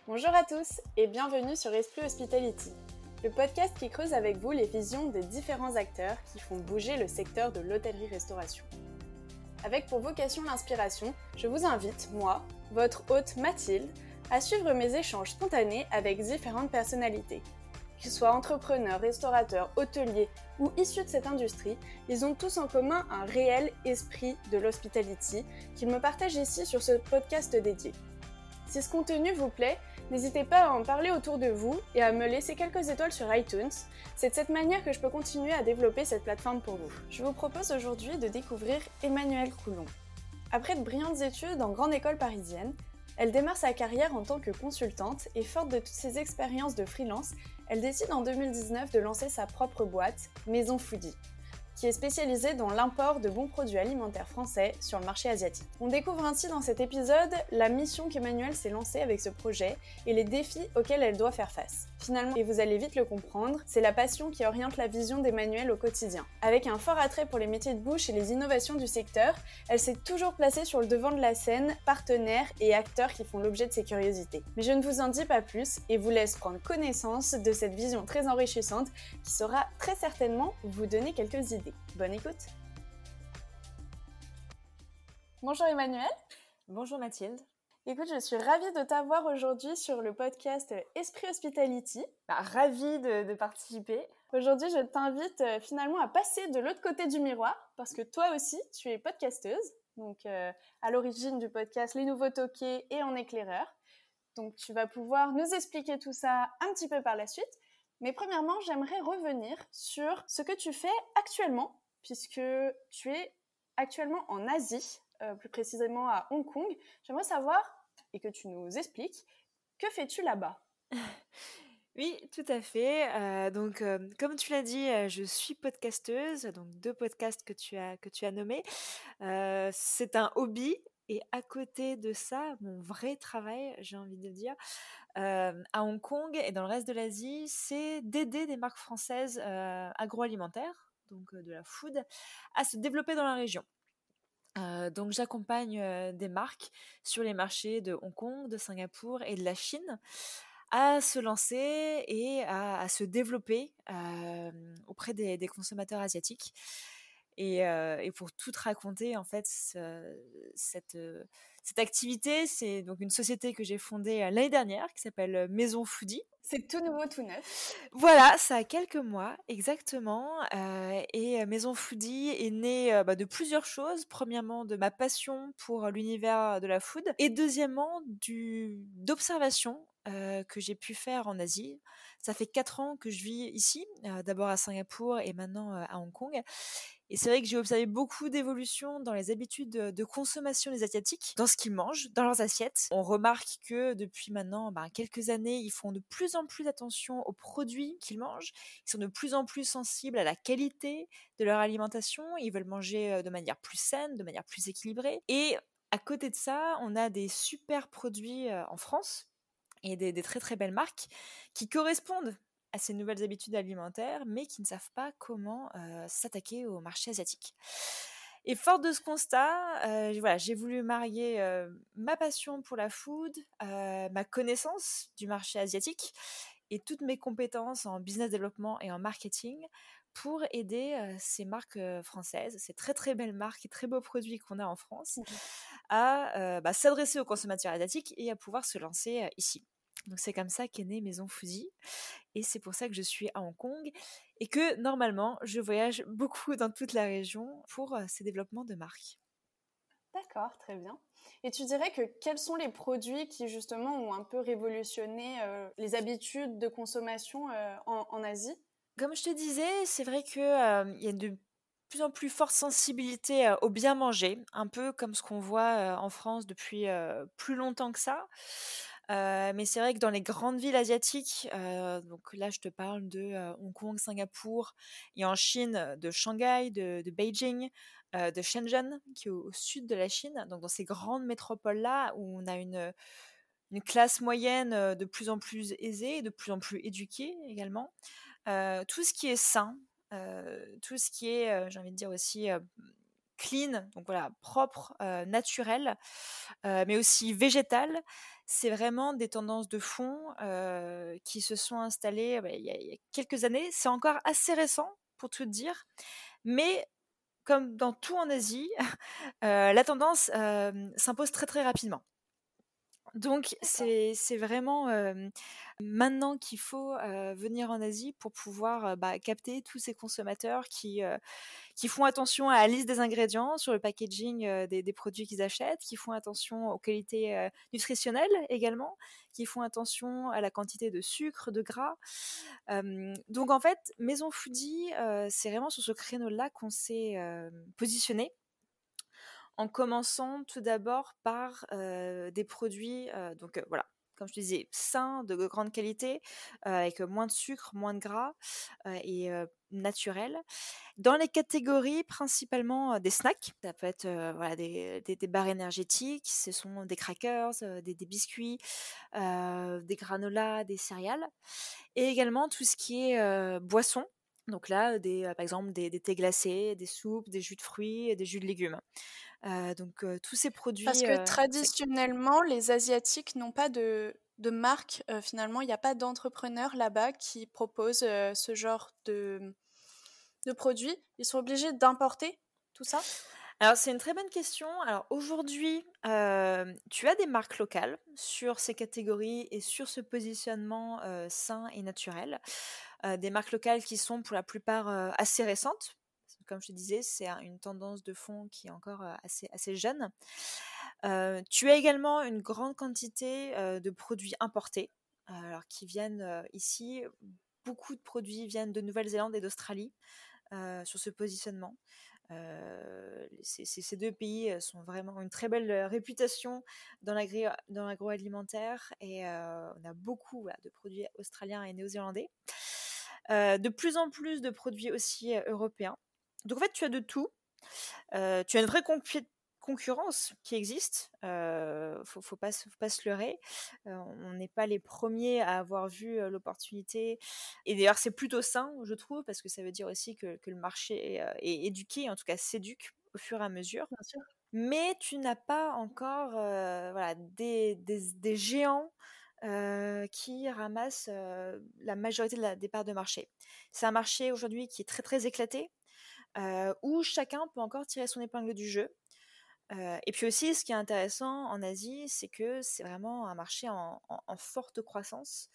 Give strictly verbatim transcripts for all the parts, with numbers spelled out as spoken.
Bonjour à tous et bienvenue sur Esprit Hospitality, le podcast qui creuse avec vous les visions des différents acteurs qui font bouger le secteur de l'hôtellerie-restauration. Avec pour vocation l'inspiration, je vous invite, moi, votre hôte Mathilde, à suivre mes échanges spontanés avec différentes personnalités. Qu'ils soient entrepreneurs, restaurateurs, hôteliers ou issus de cette industrie, ils ont tous en commun un réel esprit de l'hospitality qu'ils me partagent ici sur ce podcast dédié. Si ce contenu vous plaît, n'hésitez pas à en parler autour de vous et à me laisser quelques étoiles sur iTunes. C'est de cette manière que je peux continuer à développer cette plateforme pour vous. Je vous propose aujourd'hui de découvrir Emmanuelle Coulon. Après de brillantes études en grande école parisienne, elle démarre sa carrière en tant que consultante et forte de toutes ses expériences de freelance, elle décide en deux mille dix-neuf de lancer sa propre boîte, Maison Foodie, qui est spécialisée dans l'import de bons produits alimentaires français sur le marché asiatique. On découvre ainsi dans cet épisode la mission qu'Emmanuelle s'est lancée avec ce projet et les défis auxquels elle doit faire face. Finalement, et vous allez vite le comprendre, c'est la passion qui oriente la vision d'Emmanuelle au quotidien. Avec un fort attrait pour les métiers de bouche et les innovations du secteur, elle s'est toujours placée sur le devant de la scène, partenaires et acteurs qui font l'objet de ses curiosités. Mais je ne vous en dis pas plus et vous laisse prendre connaissance de cette vision très enrichissante qui saura très certainement vous donner quelques idées. Bonne écoute. Bonjour Emmanuelle. Bonjour Mathilde. Écoute, je suis ravie de t'avoir aujourd'hui sur le podcast Esprit Hospitality. Bah, ravie de, de participer. Aujourd'hui, je t'invite euh, finalement à passer de l'autre côté du miroir parce que toi aussi, tu es podcasteuse, donc euh, à l'origine du podcast Les Nouveaux Toqués et En Éclaireur. Donc tu vas pouvoir nous expliquer tout ça un petit peu par la suite. Mais premièrement, j'aimerais revenir sur ce que tu fais actuellement, puisque tu es actuellement en Asie, euh, plus précisément à Hong Kong. J'aimerais savoir, et que tu nous expliques, que fais-tu là-bas ? Oui, tout à fait. Euh, donc, euh, comme tu l'as dit, euh, je suis podcasteuse, donc deux podcasts que tu as, que tu as nommés. Euh, c'est un hobby. Et à côté de ça, mon vrai travail, j'ai envie de dire, euh, à Hong Kong et dans le reste de l'Asie, c'est d'aider des marques françaises euh, agroalimentaires, donc euh, de la food, à se développer dans la région. Euh, donc j'accompagne euh, des marques sur les marchés de Hong Kong, de Singapour et de la Chine à se lancer et à, à se développer euh, auprès des, des consommateurs asiatiques. Et, euh, et pour tout te raconter, en fait, ce, cette, euh, cette activité, c'est donc une société que j'ai fondée euh, l'année dernière qui s'appelle Maison Foodie. C'est tout nouveau, tout neuf. Voilà, ça a quelques mois, exactement. Euh, et Maison Foodie est née euh, bah, de plusieurs choses. Premièrement, de ma passion pour l'univers de la food. Et deuxièmement, du, d'observation euh, que j'ai pu faire en Asie. Ça fait quatre ans que je vis ici, euh, d'abord à Singapour et maintenant euh, à Hong Kong. Et c'est vrai que j'ai observé beaucoup d'évolutions dans les habitudes de, de consommation des Asiatiques, dans ce qu'ils mangent, dans leurs assiettes. On remarque que depuis maintenant bah, quelques années, ils font de plus en plus attention aux produits qu'ils mangent. Ils sont de plus en plus sensibles à la qualité de leur alimentation. Ils veulent manger de manière plus saine, de manière plus équilibrée. Et à côté de ça, on a des super produits en France et des, des très très belles marques qui correspondent à ces nouvelles habitudes alimentaires, mais qui ne savent pas comment euh, s'attaquer au marché asiatique. Et fort de ce constat, euh, voilà, j'ai voulu marier euh, ma passion pour la food, euh, ma connaissance du marché asiatique et toutes mes compétences en business développement et en marketing pour aider euh, ces marques euh, françaises, ces très très belles marques et très beaux produits qu'on a en France, à euh, bah, s'adresser aux consommateurs asiatiques et à pouvoir se lancer euh, ici. Donc c'est comme ça qu'est née Maison Foodie et c'est pour ça que je suis à Hong Kong et que normalement je voyage beaucoup dans toute la région pour euh, ces développements de marques. D'accord, très bien. Et tu dirais que quels sont les produits qui justement ont un peu révolutionné euh, les habitudes de consommation euh, en, en Asie ? Comme je te disais, c'est vrai qu'il euh, y a de plus en plus forte sensibilité euh, au bien manger, un peu comme ce qu'on voit euh, en France depuis euh, plus longtemps que ça. Euh, mais c'est vrai que dans les grandes villes asiatiques, euh, donc là je te parle de euh, Hong Kong, Singapour, et en Chine de Shanghai, de, de Beijing, euh, de Shenzhen, qui est au, au sud de la Chine. Donc dans ces grandes métropoles-là où on a une, une classe moyenne de plus en plus aisée, de plus en plus éduquée également, euh, tout ce qui est sain, euh, tout ce qui est, euh, j'ai envie de dire aussi, euh, clean, donc voilà, propre, euh, naturel, euh, mais aussi végétal. C'est vraiment des tendances de fond euh, qui se sont installées bah, il y a, il y a quelques années. C'est encore assez récent, pour tout te dire, mais comme dans tout en Asie, euh, la tendance euh, s'impose très très rapidement. Donc D'accord. c'est c'est vraiment, hem, maintenant qu'il faut, heu, venir en Asie pour pouvoir, heu, bah, capter tous ces consommateurs qui, heu, qui font attention à la liste des ingrédients sur le packaging, heu, des des produits qu'ils achètent, qui font attention aux qualités, heu, nutritionnelles également, qui font attention à la quantité de sucre, de gras. Hem, donc en fait, Maison Foodie, heu, c'est vraiment sur ce créneau-là qu'on s'est, hem, positionné en commençant tout d'abord par euh, des produits, euh, donc euh, voilà, comme je te disais, sains, de grande qualité, euh, avec moins de sucre, moins de gras euh, et euh, naturels. Dans les catégories, principalement euh, des snacks, ça peut être euh, voilà, des, des, des barres énergétiques, ce sont des crackers, euh, des, des biscuits, euh, des granolas, des céréales, et également tout ce qui est euh, boisson. Donc là, des, euh, par exemple, des, des thés glacés, des soupes, des jus de fruits, des jus de légumes. Heu, donc heu, tous ces Parce produits, que heu, c'est traditionnellement, les Asiatiques n'ont pas de de marque, heu, finalement, il y a pas d'entrepreneurs là-bas qui proposent, heu, ce genre de de produits. Ils sont obligés d'importer tout ça? alors c'est une très bonne question. Alors aujourd'hui, hem, tu as des marques locales sur ces catégories et sur ce positionnement, heu, sain et naturel. Heu, des marques locales qui sont pour la plupart, heu, assez récentes. Comme je te disais, c'est un une tendance de fond qui est encore, heu, assez assez jeune. Heu, tu as également une grande quantité, heu, de produits importés, heu, alors qui viennent, heu, ici. Beaucoup de produits viennent de Nouvelle-Zélande et d'Australie, heu, sur ce positionnement. Heu, ces ces ces deux pays, heu, sont vraiment ont une très belle, heu, réputation dans l'agri dans l'agroalimentaire et heu, on a beaucoup, voilà, de produits australiens et néo-zélandais. Heu, de plus en plus de produits aussi, heu, européens. Donc en fait, tu as de tout. Heu, tu as une vraie concu concurrence qui existe, heu, faut faut pas se faut pas se leurrer. Heu, on n'est pas les premiers à avoir vu, heu, l'opportunité et d'ailleurs c'est plutôt sain, je trouve, parce que ça veut dire aussi que que le marché, heu, est éduqué, en tout cas s'éduque au fur et à mesure. Bien sûr. Mais tu n'as pas encore, heu, voilà, des des des géants, heu, qui ramassent, heu, la majorité de la des parts de marché. C'est un marché aujourd'hui qui est très, très éclaté, heu, où chacun peut encore tirer son épingle du jeu. Heu et puis aussi, ce qui est intéressant en Asie, c'est que c'est vraiment un marché en en en forte croissance,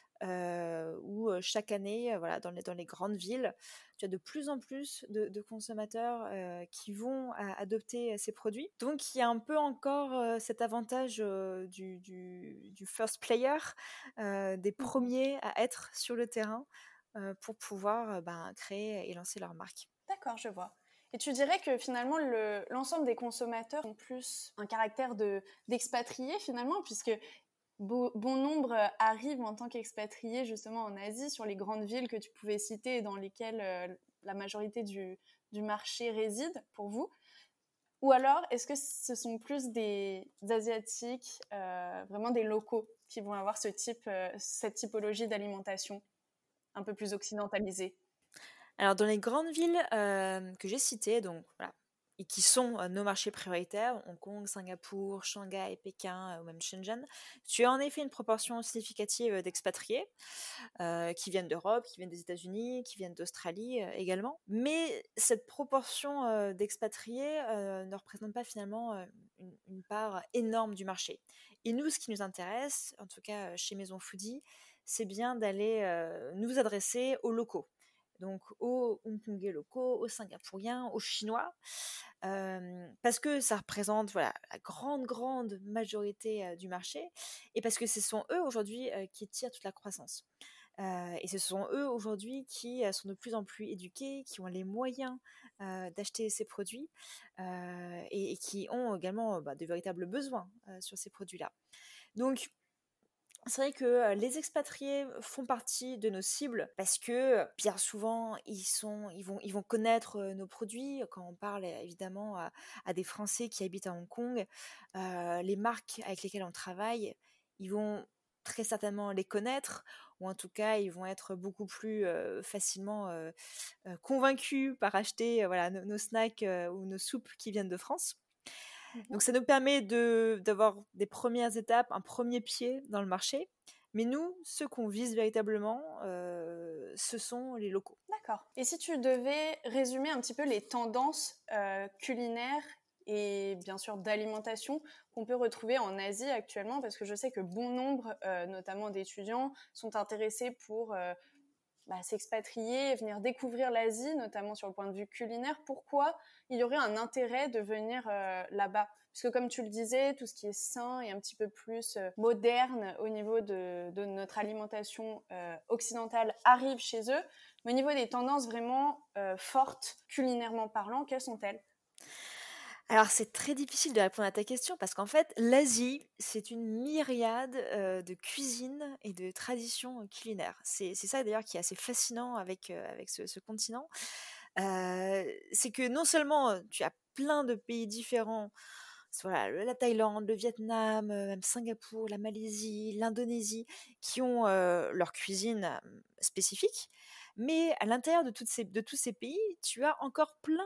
heu, où, heu, chaque année, heu, voilà, dans les dans les grandes villes, tu as de plus en plus de de consommateurs, heu, qui vont a adopter, heu, ces produits. Donc il y a un peu encore, heu, cet avantage, heu, du du du first player, heu, des Mmh. premiers à être sur le terrain, heu, pour pouvoir, heu, ben, créer et lancer leur marque. D'accord, je vois. Et tu dirais que finalement, le l'ensemble des consommateurs ont plus un caractère de d'expatriés finalement, puisque Beau- bon nombre euh, arrivent en tant qu'expatriés justement en Asie, sur les grandes villes que tu pouvais citer et dans lesquelles euh, la majorité du, du marché réside pour vous. Ou alors, est-ce que ce sont plus des, des Asiatiques, euh, vraiment des locaux, qui vont avoir ce type, euh, cette typologie d'alimentation un peu plus occidentalisée? Alors dans les grandes villes, hem, que j'ai citées, donc voilà, et qui sont, heu, nos marchés prioritaires, Hong Kong, Singapour, Shanghai, Pékin, heu, ou même Shenzhen, tu as en effet une proportion significative, heu, d'expatriés, heu, qui viennent d'Europe, qui viennent des États-Unis, qui viennent d'Australie, heu, également. Mais cette proportion, heu, d'expatriés, heu, ne représente pas finalement, heu, une une part énorme du marché. Et nous, ce qui nous intéresse, en tout cas, heu, chez Maison Foodie, c'est bien d'aller, heu, nous adresser aux locaux. Donc aux Hongkongais locaux, aux Singapouriens, aux Chinois, hem, parce que ça représente, voilà, la grande, grande majorité, heu, du marché et parce que ce sont eux aujourd'hui, heu, qui tirent toute la croissance. Heu et ce sont eux aujourd'hui qui, heu, sont de plus en plus éduqués, qui ont les moyens, heu, d'acheter ces produits, heu et et qui ont également, bah, de véritables besoins, heu, sur ces produits-là. Donc c'est vrai que, heu, les expatriés font partie de nos cibles parce que, heu, bien souvent, ils sont ils vont ils vont connaître, heu, nos produits. Quand on parle, heu, évidemment à à des Français qui habitent à Hong Kong, heu, les marques avec lesquelles on travaille, ils vont très certainement les connaître, ou en tout cas, ils vont être beaucoup plus euh, facilement euh, euh, convaincus par acheter euh, voilà, nos, nos snacks euh, ou nos soupes qui viennent de France. Donc ça nous permet de, d'avoir des premières étapes, un premier pied dans le marché. Mais nous, ceux qu'on vise véritablement, euh, ce sont les locaux. D'accord. Et si tu devais résumer un petit peu les tendances euh, culinaires et bien sûr d'alimentation qu'on peut retrouver en Asie actuellement, parce que je sais que bon nombre, euh, notamment d'étudiants, sont intéressés pour euh, bah, s'expatrier et venir découvrir l'Asie, notamment sur le point de vue culinaire. Pourquoi il y aurait un intérêt de venir euh, là-bas? Parce que comme tu le disais, tout ce qui est sain et un petit peu plus euh, moderne au niveau de, de notre alimentation euh, occidentale arrive chez eux. Mais au niveau des tendances vraiment euh, fortes, culinairement parlant, quelles sont-elles? Alors, c'est très difficile de répondre à ta question parce qu'en fait, l'Asie, c'est une myriade euh, de cuisines et de traditions euh, culinaires. C'est, c'est ça d'ailleurs qui est assez fascinant avec, euh, avec ce, ce continent. Euh, c'est que non seulement euh, tu as plein de pays différents, voilà, le- la Thaïlande, le Vietnam, euh, même Singapour, la Malaisie, l'Indonésie, qui ont euh, leur cuisine euh, spécifique, mais à l'intérieur de, toutes ces, de tous ces pays, tu as encore plein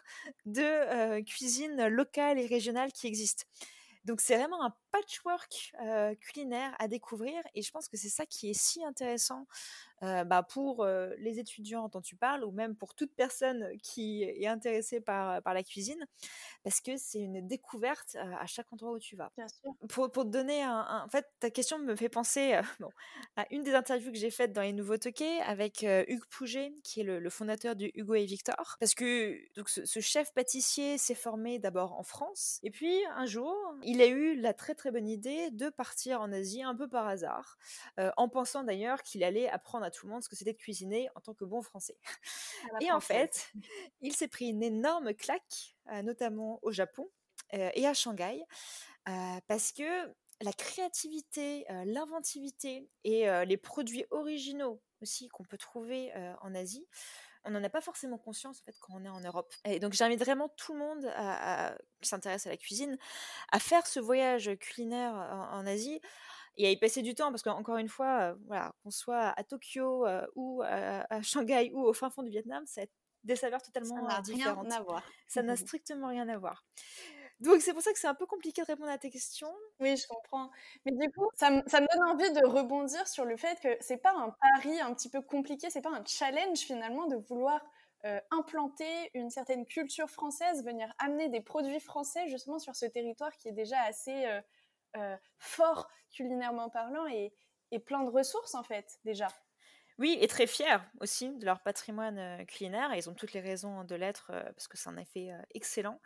de euh, cuisine locale et régionale qui existent. Donc c'est vraiment un patchwork euh, culinaire à découvrir et je pense que c'est ça qui est si intéressant euh, bah, pour euh, les étudiants dont tu parles ou même pour toute personne qui est intéressée par, par la cuisine parce que c'est une découverte euh, à chaque endroit où tu vas. Bien sûr. Pour, pour te donner un, un- En fait, ta question me fait penser euh, bon, à une des interviews que j'ai faites dans les Nouveaux Toqués avec euh, Hugues Pouget, qui est le, le fondateur du Hugo et Victor. Parce que donc, ce, ce chef pâtissier s'est formé d'abord en France. Et puis, un jour, il a eu la très très bonne idée de partir en Asie un peu par hasard, euh, en pensant d'ailleurs qu'il allait apprendre à tout le monde ce que c'était de cuisiner en tant que bon français. À la Et en française. fait, il s'est pris une énorme claque, euh, notamment au Japon euh, et à Shanghai, euh, parce que la créativité, euh, l'inventivité et euh, les produits originaux aussi qu'on peut trouver euh, en Asie, on n'en a pas forcément conscience en fait quand on est en Europe. Et donc j'invite vraiment tout le monde à, à- qui s'intéresse à la cuisine à faire ce voyage culinaire en, en Asie et à y passer du temps parce qu'encore une fois, euh, voilà, qu'on soit à Tokyo euh, ou à, à Shanghai ou au fin fond du Vietnam, ça a des saveurs Ça totalement euh, n'a rien différentes. à voir. Ça n'a strictement rien à voir. Donc c'est pour ça que c'est un peu compliqué de répondre à tes questions. Oui, je comprends. Mais du coup, ça me, ça me donne envie de rebondir sur le fait que c'est pas un pari un petit peu compliqué, c'est pas un challenge finalement de vouloir euh, implanter une certaine culture française, venir amener des produits français justement sur ce territoire qui est déjà assez euh, euh, fort culinairement parlant et, et plein de ressources en fait déjà. Oui, et très fiers aussi de leur patrimoine euh, culinaire. Et ils ont toutes les raisons de l'être euh, parce que c'est un effet euh, excellent.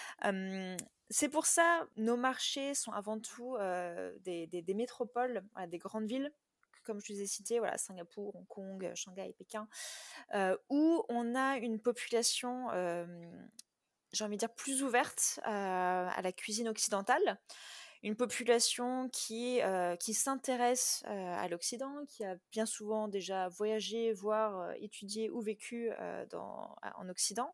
Euh, c'est pour ça, nos marchés sont avant tout euh, des, des- des métropoles, voilà, des grandes villes, comme je vous ai cité, voilà, Singapour, Hong Kong, Shanghai, Pékin, euh, où on a une population, euh, j'ai envie de dire, plus ouverte euh, à la cuisine occidentale. Une population qui, euh, qui s'intéresse euh, à l'Occident, qui a bien souvent déjà voyagé, voire euh, étudié ou vécu euh, dans, en Occident,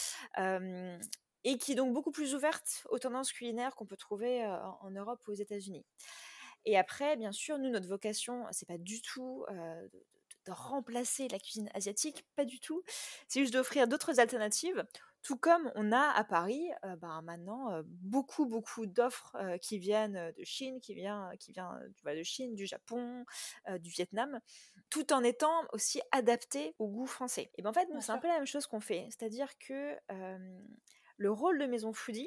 euh, et qui est donc beaucoup plus ouverte aux tendances culinaires qu'on peut trouver euh, en Europe ou aux États-Unis. Et après, bien sûr, nous, notre vocation, c'est pas du tout euh, de, de remplacer la cuisine asiatique, pas du tout. C'est juste d'offrir d'autres alternatives. Tout comme on a à Paris euh, ben, maintenant euh, beaucoup beaucoup d'offres euh, qui viennent de Chine, qui vient qui vient tu vois, de Chine, du Japon, euh, du Vietnam, tout en étant aussi adapté au goût français. Et ben en fait nous Bien c'est un sûr. peu la même chose qu'on fait, c'est-à-dire que euh, le rôle de Maison Foodie,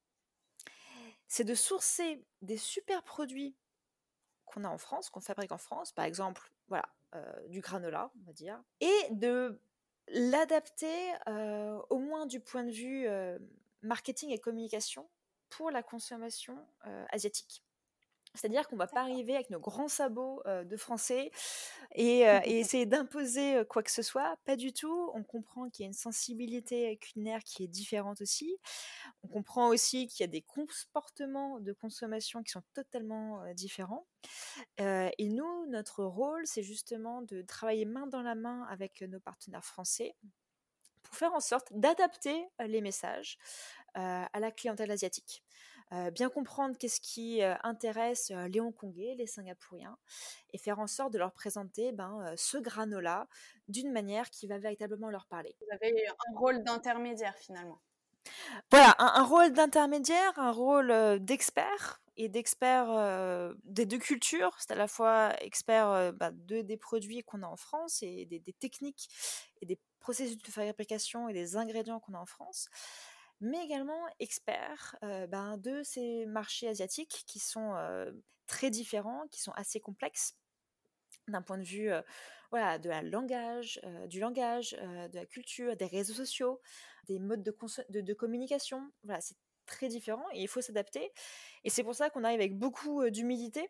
c'est de sourcer des super produits qu'on a en France, qu'on fabrique en France, par exemple, voilà, euh, du granola, on va dire, et de l'adapter euh, au moins du point de vue euh, marketing et communication pour la consommation euh, asiatique. C'est-à-dire qu'on ne va pas D'accord. arriver avec nos grands sabots euh, de français et, euh, et essayer d'imposer euh, quoi que ce soit. Pas du tout. On comprend qu'il y a une sensibilité culinaire qui est différente aussi. On comprend aussi qu'il y a des comportements de consommation qui sont totalement euh, différents. Euh, et nous, notre rôle, c'est justement de travailler main dans la main avec nos partenaires français pour faire en sorte d'adapter euh, les messages euh, à la clientèle asiatique. euh, bien comprendre qu'est-ce qui euh, intéresse euh, les Hongkongais, les Singapouriens, et faire en sorte de leur présenter ben, euh, ce granola d'une manière qui va véritablement leur parler. Vous avez un rôle d'intermédiaire finalement. Voilà, un, un rôle d'intermédiaire, un rôle euh, d'expert, et d'expert euh, des deux cultures, c'est à la fois expert euh, bah, de, des produits qu'on a en France et des, des techniques et des processus de fabrication et des ingrédients qu'on a en France, mais également expert euh, ben, de ces marchés asiatiques qui sont euh, très différents, qui sont assez complexes d'un point de vue euh, voilà, de la langage, euh, du langage, euh, de la culture, des réseaux sociaux, des modes de, conso- de, de communication. Voilà, c'est très différent et il faut s'adapter. Et c'est pour ça qu'on arrive avec beaucoup euh, d'humilité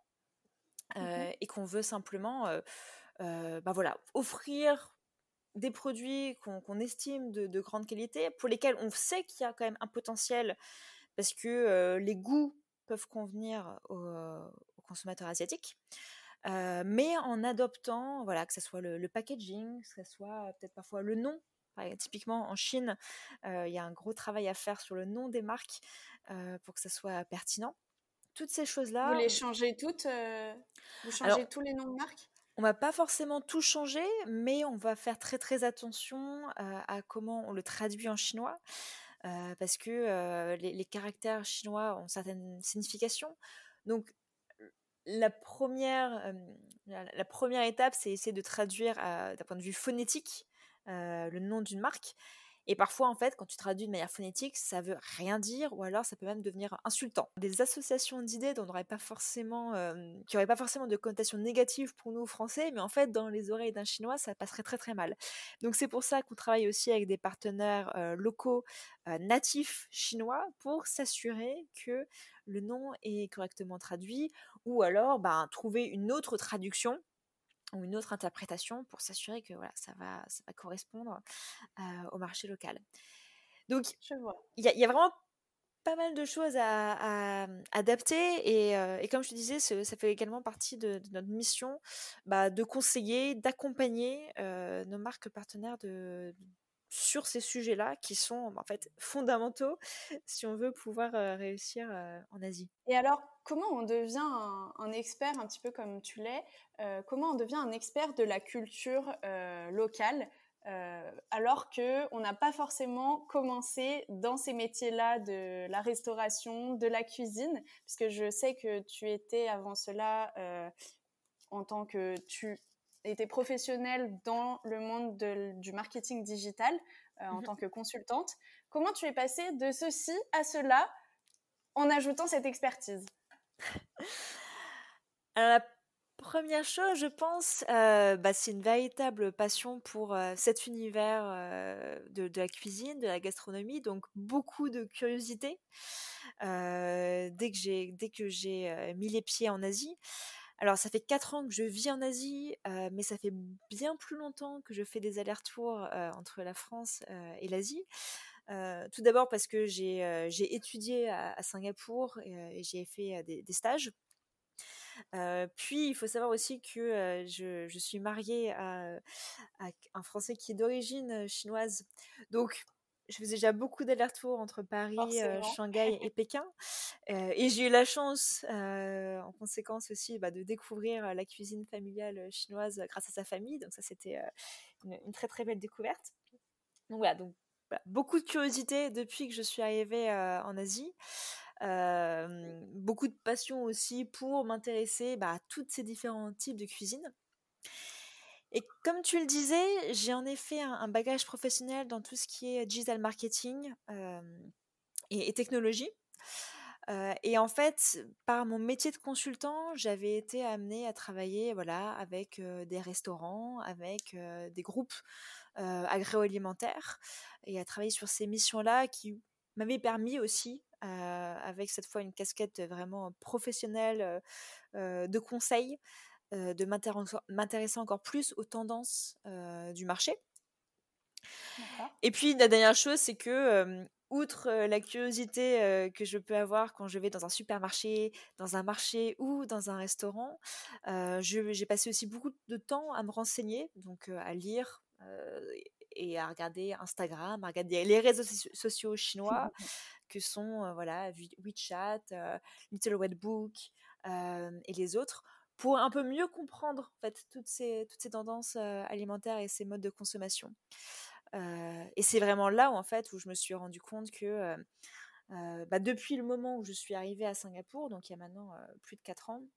euh, Mhm. et qu'on veut simplement euh, euh, bah voilà, offrir des produits qu'on qu'on estime de, de grande qualité, pour lesquels on sait qu'il y a quand même un potentiel, parce que euh, les goûts peuvent convenir aux, aux consommateurs asiatiques. Euh, mais en adoptant, voilà, que ce soit le, le packaging, que ce soit euh, peut-être parfois le nom. Par exemple, typiquement en Chine, euh, il y a un gros travail à faire sur le nom des marques euh, pour que ça soit pertinent. Toutes ces Vous choses-là, les changez toutes euh, Vous alors changez tous les noms de marques? on va pas forcément tout changer, mais on va faire très très attention euh, à comment on le traduit en chinois, euh, parce que euh, les, les caractères chinois ont certaines significations. Donc la première, euh, la, la première étape, c'est essayer de traduire euh, d'un point de vue phonétique euh, le nom d'une marque. Et parfois, en fait, quand tu traduis de manière phonétique, ça veut rien dire, ou alors ça peut même devenir insultant. Des associations d'idées dont on n'aurait pas forcément, euh, qui n'auraient pas forcément de connotation négative pour nous Français, mais en fait, dans les oreilles d'un Chinois, ça passerait très très mal. Donc c'est pour ça qu'on travaille aussi avec des partenaires euh, locaux, euh, natifs chinois, pour s'assurer que le nom est correctement traduit, ou alors ben, trouver une autre traduction ou une autre interprétation pour s'assurer que voilà, ça va, ça va correspondre euh, au marché local. Donc, Je vois. il y, a- y a vraiment pas mal de choses à, à adapter et, euh, et comme je te disais, ce- ça fait également partie de, de notre mission bah, de conseiller, d'accompagner euh, nos marques partenaires de, sur ces sujets-là qui sont en fait fondamentaux si on veut pouvoir euh, réussir euh, en Asie. Et alors, comment on devient un, un expert, un petit peu comme tu l'es, euh, comment on devient un expert de la culture euh, locale euh, alors qu'on n'a pas forcément commencé dans ces métiers-là de la restauration, de la cuisine, puisque je sais que tu étais avant cela euh, en tant que tu étais professionnelle dans le monde de- du marketing digital euh, en Mhm. tant que consultante. Comment tu es passée de ceci à cela en ajoutant cette expertise? Alors la première chose, je pense, euh, bah, c'est une véritable passion pour euh, cet univers euh, de, de la cuisine, de la gastronomie, donc beaucoup de curiosité. Euh, dès que j'ai dès que j'ai euh, mis les pieds en Asie. Alors ça fait quatre ans que je vis en Asie, euh, mais ça fait bien plus longtemps que je fais des allers-retours euh, entre la France euh, et l'Asie. Euh, tout d'abord parce que j'ai euh, j'ai étudié à, à Singapour et, euh, et j'ai fait euh, des, des stages. Euh, puis, il faut savoir aussi que euh, je, je suis mariée à, à un Français qui est d'origine euh, chinoise. Donc, je faisais déjà beaucoup d'allers-retours entre Paris, euh, Forcément. Shanghai et Pékin. Euh, et j'ai eu la chance, euh, en conséquence aussi, bah, de découvrir euh, la cuisine familiale chinoise grâce à sa famille. Donc, ça, c'était euh, une, une très, très belle découverte. Donc, voilà. Donc, voilà, beaucoup de curiosité depuis que je suis arrivée euh, en Asie. Euh, beaucoup de passion aussi pour m'intéresser bah, à tous ces différents types de cuisine. Et comme tu le disais, j'ai en effet un, un bagage professionnel dans tout ce qui est digital marketing euh, et, et technologie. Euh, et en fait, par mon métier de consultant, j'avais été amenée à travailler voilà, avec euh, des restaurants, avec euh, des groupes euh, agroalimentaires, et à travailler sur ces missions-là qui m'avaient permis aussi, euh, avec cette fois une casquette vraiment professionnelle euh, euh, de conseil, euh, de m'intéresser m'intéresser encore plus aux tendances euh, du marché. D'accord. Et puis la dernière chose, c'est que euh, outre euh, la curiosité euh, que je peux avoir quand je vais dans un supermarché, dans un marché ou dans un restaurant, euh, je- j'ai passé aussi beaucoup de temps à me renseigner, donc euh, à lire euh, et à regarder Instagram, à regarder les réseaux soci- sociaux chinois que sont euh, voilà, Vi- WeChat, euh, Little Red Book euh, et les autres, pour un peu mieux comprendre en fait, toutes, ces, toutes ces tendances euh, alimentaires et ces modes de consommation. Euh, et c'est vraiment là où, en fait, où je me suis rendu compte que euh, euh, bah, depuis le moment où je suis arrivée à Singapour, donc il y a maintenant euh, plus de quatre ans,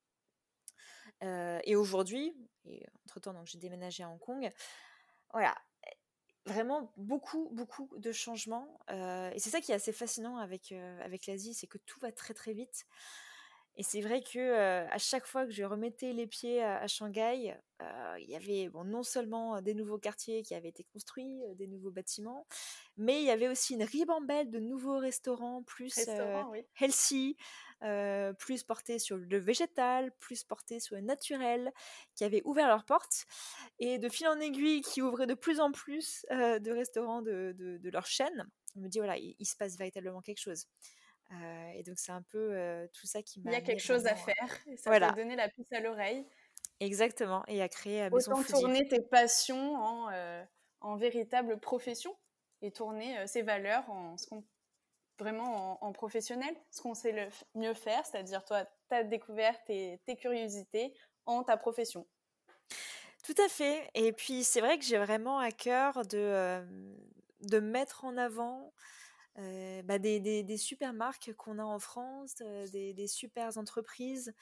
euh, et aujourd'hui, et entre-temps donc j'ai déménagé à Hong Kong, voilà, vraiment beaucoup, beaucoup de changements. Euh, et c'est ça qui est assez fascinant avec, euh, avec l'Asie, c'est que tout va très très vite. Et c'est vrai que euh, à chaque fois que je remettais les pieds à, à Shanghai, euh, il y avait bon, non seulement des nouveaux quartiers qui avaient été construits, euh, des nouveaux bâtiments, mais il y avait aussi une ribambelle de nouveaux restaurants plus euh, Restaurant, oui. healthy, euh, plus portés sur le végétal, plus portés sur le naturel, qui avaient ouvert leurs portes. Et de fil en aiguille, qui ouvraient de plus en plus euh, de restaurants de, de, de leur chaîne. Je me dis, voilà, il, il se passe véritablement quelque chose. Euh, et donc, c'est un peu euh, tout ça qui Il m'a y a amené quelque chose à vraiment. euh, faire et ça t'a voilà, donné la puce à l'oreille. exactement. Et à créer euh, Maison Autant Foodie. tourner tes passions en, euh, en véritable profession et tourner euh, ses valeurs en ce qu'on vraiment en, en professionnel, ce qu'on sait le f- mieux faire, c'est-à-dire toi, ta découverte et tes curiosités en ta profession. Tout à fait. Et puis, c'est vrai que j'ai vraiment à cœur de, euh, de mettre en avant euh, bah, des, des, des super marques qu'on a en France, euh, des, des super entreprises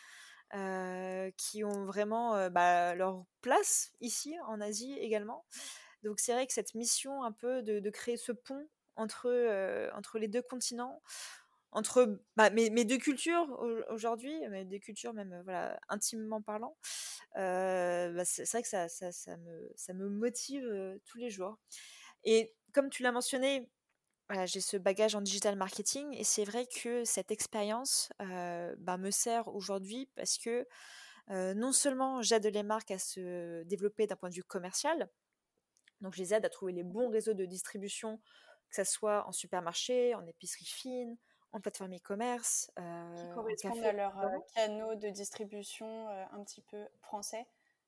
euh, qui ont vraiment euh, bah, leur place ici, en Asie également. Donc, c'est vrai que cette mission un peu de, de créer ce pont entre, euh, entre les deux continents, entre bah, mes, mes deux cultures au- aujourd'hui, mes deux cultures même euh, voilà, intimement parlant, euh, bah, c'est c'est vrai que ça, ça, ça me, ça me motive euh, tous les jours. Et comme tu l'as mentionné, voilà, j'ai ce bagage en digital marketing et c'est vrai que cette expérience euh, bah, me sert aujourd'hui parce que euh, non seulement j'aide les marques à se développer d'un point de vue commercial, donc je les aide à trouver les bons réseaux de distribution, que ce soit en supermarché, en épicerie fine, en plateforme e-commerce, Qui euh, en correspondent à café, leurs euh, restaurant. canaux de distribution euh, un petit peu français.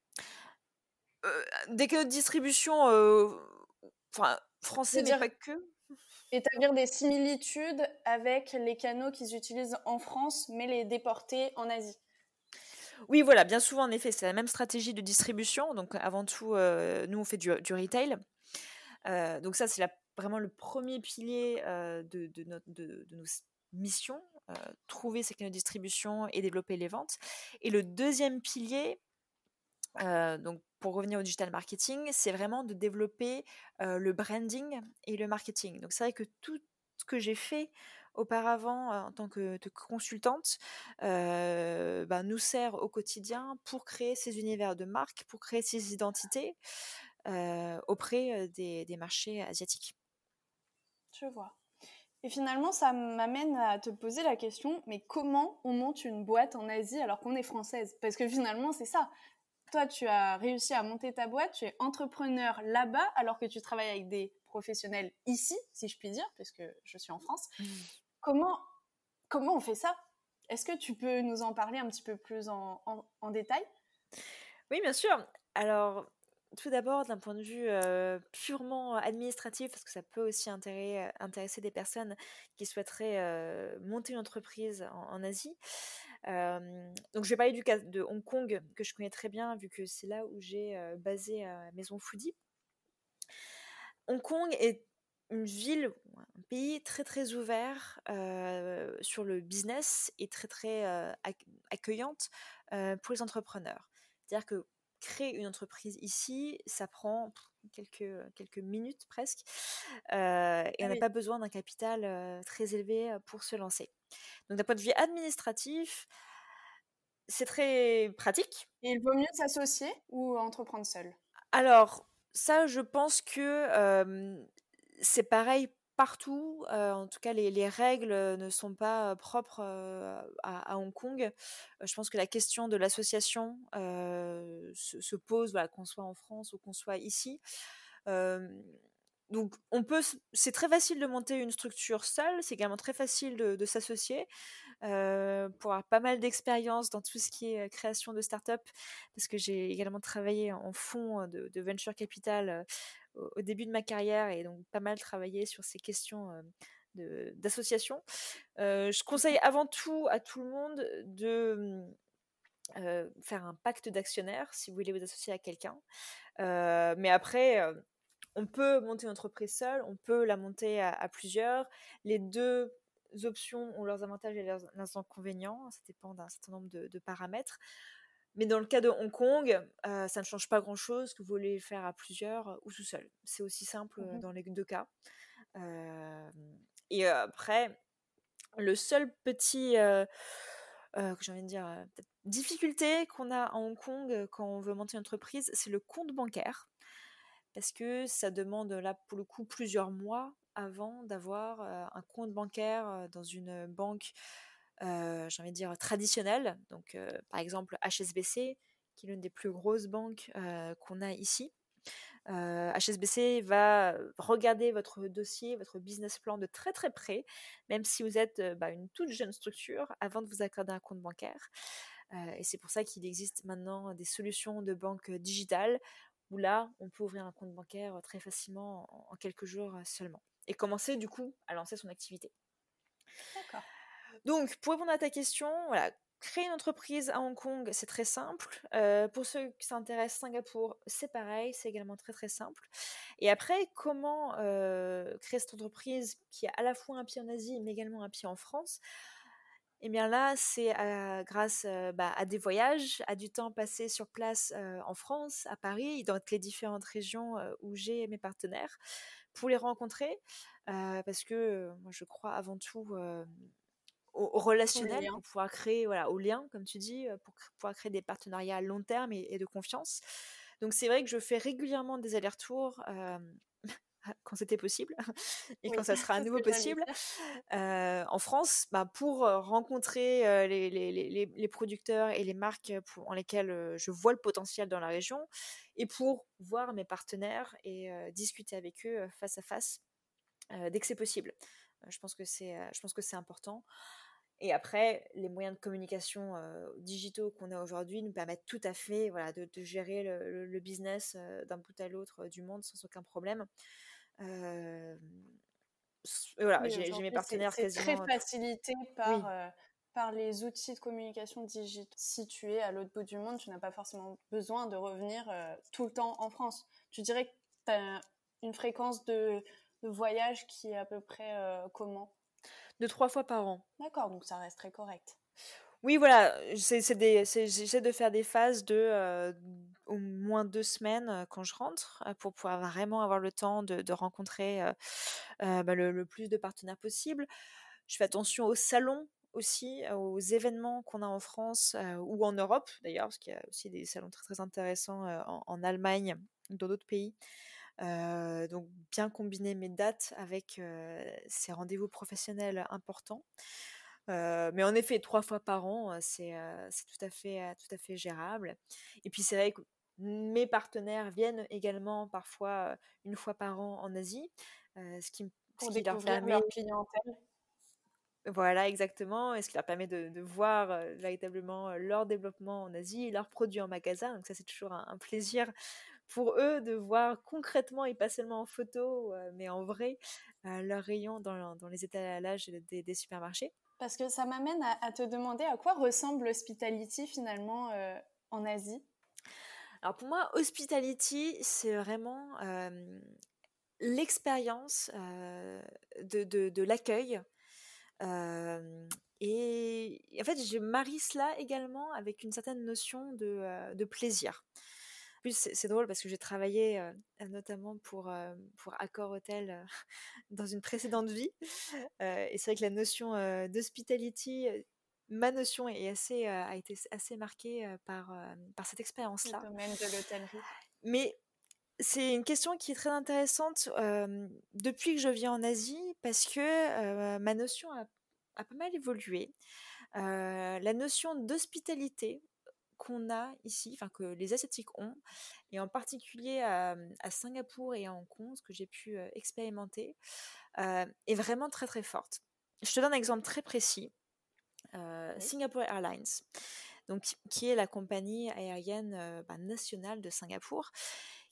Euh, des canaux de distribution euh, enfin, Je français, veux mais dire, pas que. établir des similitudes avec les canaux qu'ils utilisent en France, mais les déporter en Asie. Oui, voilà, bien souvent, en effet, c'est la même stratégie de distribution. Donc, avant tout, euh, nous, on fait du, du retail. Euh, donc, ça, c'est la- vraiment le premier pilier euh, de, de, notre- de- de nos missions, euh, trouver ces canaux de distribution et développer les ventes. Et le deuxième pilier, euh, donc pour revenir au digital marketing, c'est vraiment de développer euh, le branding et le marketing. Donc, c'est vrai que tout ce que j'ai fait auparavant euh, en tant que, que consultante euh, ben, nous sert au quotidien pour créer ces univers de marque, pour créer ces identités euh, auprès euh, des, des marchés asiatiques. Je vois. Et finalement, ça m'amène à te poser la question, mais comment on monte une boîte en Asie alors qu'on est française? Parce que finalement, c'est ça. Toi, tu as réussi à monter ta boîte, tu es entrepreneur là-bas, alors que tu travailles avec des professionnels ici, si je puis dire, puisque je suis en France. Comment, comment on fait ça? Est-ce que tu peux nous en parler un petit peu plus en, en, en détail? Oui, bien sûr. Alors, tout d'abord, d'un point de vue euh, purement administratif, parce que ça peut aussi intéresser, intéresser des personnes qui souhaiteraient euh, monter une entreprise en, en Asie. Euh, donc, je vais parler du cas de Hong Kong, que je connais très bien, vu que c'est là où j'ai euh, basé euh, Maison Foodie. Hong Kong est une ville, un pays très très ouvert euh, sur le business et très très euh, ac- accueillante euh, pour les entrepreneurs. C'est-à-dire que créer une entreprise ici, ça prend pff, quelques, quelques minutes presque euh, et Ah on n'a oui. pas besoin d'un capital euh, très élevé euh, pour se lancer. Donc d'un point de vue administratif, c'est très pratique. Et il vaut mieux s'associer ou entreprendre seul? Alors, ça, je pense que hem, c'est pareil partout. Heu, en tout cas, les les règles, heu, ne sont pas, heu, propres, heu, à à Hong Kong. Heu, je pense que la question de l'association, heu, se se pose, voilà, qu'on soit en France ou qu'on soit ici. Hem, donc on peut s c'est très facile de monter une structure seule, c'est également très facile de de s'associer euh, pour avoir pas mal d'expérience dans tout ce qui est euh, création de start-up, parce que j'ai également travaillé en fonds de, de venture capital, euh, au, au début de ma carrière et donc pas mal travaillé sur ces questions euh, de, d'association. Euh, je conseille avant tout à tout le monde de euh, faire un pacte d'actionnaires si vous voulez vous associer à quelqu'un. Euh, mais après, euh, on peut monter une entreprise seule, on peut la monter à, à plusieurs. Les deux options ont leurs avantages et leurs, leurs inconvénients. Ça dépend d'un certain nombre de, de paramètres. Mais dans le cas de Hong Kong, euh, ça ne change pas grand-chose que vous voulez le faire à plusieurs euh, ou tout seul. C'est aussi simple euh, Mhm. dans les deux cas. Euh, et euh, après, le seul petit, euh, euh, que j'ai envie de dire, euh, peut-être difficulté qu'on a à Hong Kong euh, quand on veut monter une entreprise, c'est le compte bancaire. Parce que ça demande là pour le coup plusieurs mois avant d'avoir euh, un compte bancaire euh, dans une banque, euh, j'ai envie de dire traditionnelle. Donc euh, par exemple H S B C, qui est l'une des plus grosses banques euh, qu'on a ici. Euh, H S B C va regarder votre dossier, votre business plan de très très près, même si vous êtes euh, bah, une toute jeune structure, avant de vous accorder un compte bancaire. Euh, et c'est pour ça qu'il existe maintenant des solutions de banque digitales où là, on peut ouvrir un compte bancaire très facilement en, en quelques jours seulement. Et commencer du coup à lancer son activité. D'accord. Donc, pour répondre à ta question, voilà, créer une entreprise à Hong Kong, c'est très simple. Euh, pour ceux qui s'intéressent, Singapour, c'est pareil, c'est également très très simple. Et après, comment euh, créer cette entreprise qui a à la fois un pied en Asie, mais également un pied en France? Eh bien là, c'est euh, grâce euh, bah, à des voyages, à du temps passé sur place euh, en France, à Paris, dans les différentes régions euh, où j'ai mes partenaires, pour les rencontrer, euh, parce que euh, moi je crois avant tout euh, au, au Au relationnel lien. pour pouvoir créer, voilà, au lien, comme tu dis, euh, pour cr- pouvoir créer des partenariats à long terme et, et de confiance. Donc c'est vrai que je fais régulièrement des allers-retours. Euh, quand c'était possible et quand Oui, ça sera à c'est ce nouveau que j'allais possible dire. euh, en France bah, pour euh, rencontrer euh, les, les, les, les producteurs et les marques pour, en lesquelles euh, je vois le potentiel dans la région et pour voir mes partenaires et euh, discuter avec eux euh, face à face euh, dès que c'est possible. Euh, je pense que c'est, euh, je pense que c'est important. Et après, les moyens de communication euh, digitaux qu'on a aujourd'hui nous permettent tout à fait voilà, de, de gérer le, le, le business euh, d'un bout à l'autre euh, du monde sans aucun problème. Euh, voilà, Oui, j'ai, j'ai mes aujourd'hui, c'est partenaires c'est très quasiment. facilité par, Oui, euh, par les outils de communication digitaux. Si tu es à l'autre bout du monde, tu n'as pas forcément besoin de revenir euh, tout le temps en France. Tu dirais que tu as une fréquence de, de voyage qui est à peu près euh, comment? deux, trois fois par an. D'accord, donc ça reste très correct. Oui, voilà, c'est, c'est des, c'est- j'essaie de faire des phases de euh, au moins deux semaines euh, quand je rentre euh, pour pouvoir vraiment avoir le temps de, de rencontrer euh, euh, bah, le, le plus de partenaires possible. Je fais attention aux salons aussi, euh, aux événements qu'on a en France euh, ou en Europe d'ailleurs, parce qu'il y a aussi des salons très très intéressants euh, en, en Allemagne ou dans d'autres pays. Euh, donc bien combiner mes dates avec euh, ces rendez-vous professionnels importants. Euh, mais en effet, trois fois par an, euh, c'est euh, c'est tout à fait euh, tout à fait gérable. Et puis c'est vrai que mes partenaires viennent également parfois euh, une fois par an en Asie, euh, ce qui, m- ce Pour qui leur découvrir permet, leur clientèle. voilà exactement, et ce qui leur permet de, de voir euh, véritablement euh, leur développement en Asie, leurs produits en magasin. Donc ça c'est toujours un, un plaisir pour eux de voir concrètement et pas seulement en photo, euh, mais en vrai, euh, leurs rayons dans, dans les étalages des, des supermarchés. Parce que ça m'amène à, à te demander à quoi ressemble l'hospitality finalement euh, en Asie. Alors pour moi, hospitality, c'est vraiment euh, l'expérience euh, de, de, de l'accueil. Euh, et en fait, je marie cela également avec une certaine notion de, euh, de plaisir. En plus, c'est, c'est drôle parce que j'ai travaillé euh, notamment pour, euh, pour Accor Hotel euh, dans une précédente vie. Euh, et c'est vrai que la notion euh, d'hospitality, euh, ma notion est assez, euh, a été assez marquée euh, par, euh, par cette Le expérience-là. domaine de l'hôtellerie. Mais c'est une question qui est très intéressante euh, depuis que je vis en Asie parce que euh, ma notion a, a pas mal évolué. Euh, la notion d'hospitalité qu'on a ici, enfin que les Asiatiques ont, et en particulier à, à Singapour et à Hong Kong, ce que j'ai pu euh, expérimenter, euh, est vraiment très très forte. Je te donne un exemple très précis. Euh, Oui. Singapore Airlines, donc, qui est la compagnie aérienne euh, bah, nationale de Singapour,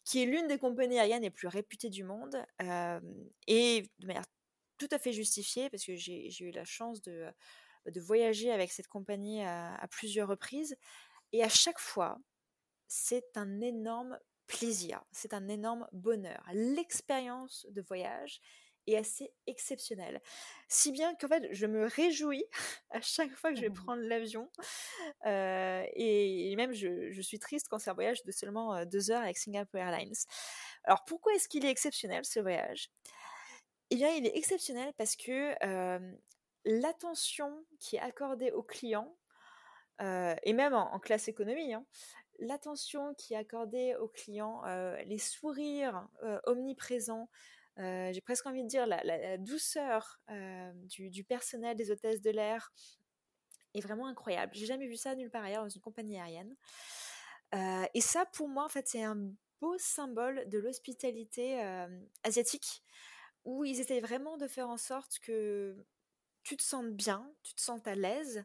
qui est l'une des compagnies aériennes les plus réputées du monde, hem et de manière tout à fait justifiée parce que j'ai j'ai eu la chance de, heu, de voyager avec cette compagnie à à plusieurs reprises et à chaque fois, c'est un énorme plaisir, c'est un énorme bonheur. L'expérience de voyage est assez exceptionnelle. Si bien qu'en fait, je me réjouis à chaque fois que je vais prendre l'avion, heu et et même je je suis triste quand c'est un voyage de seulement, heu, deux heures avec Singapore Airlines. Alors pourquoi est-ce qu'il est exceptionnel ce voyage? Eh bien, il est exceptionnel parce que, hem, l'attention qui est accordée aux clients, heu et même en en classe économie, hein, l'attention qui est accordée aux clients, heu, les sourires, heu, omniprésents, heu, j'ai presque envie de dire la la la douceur, heu, du du personnel des hôtesses de l'air est vraiment incroyable. J'ai jamais vu ça nulle part ailleurs dans une compagnie aérienne, heu et ça pour moi, en fait, c'est un beau symbole de l'hospitalité, hem, asiatique où ils essaient vraiment de faire en sorte que tu te sentes bien, tu te sentes à l'aise,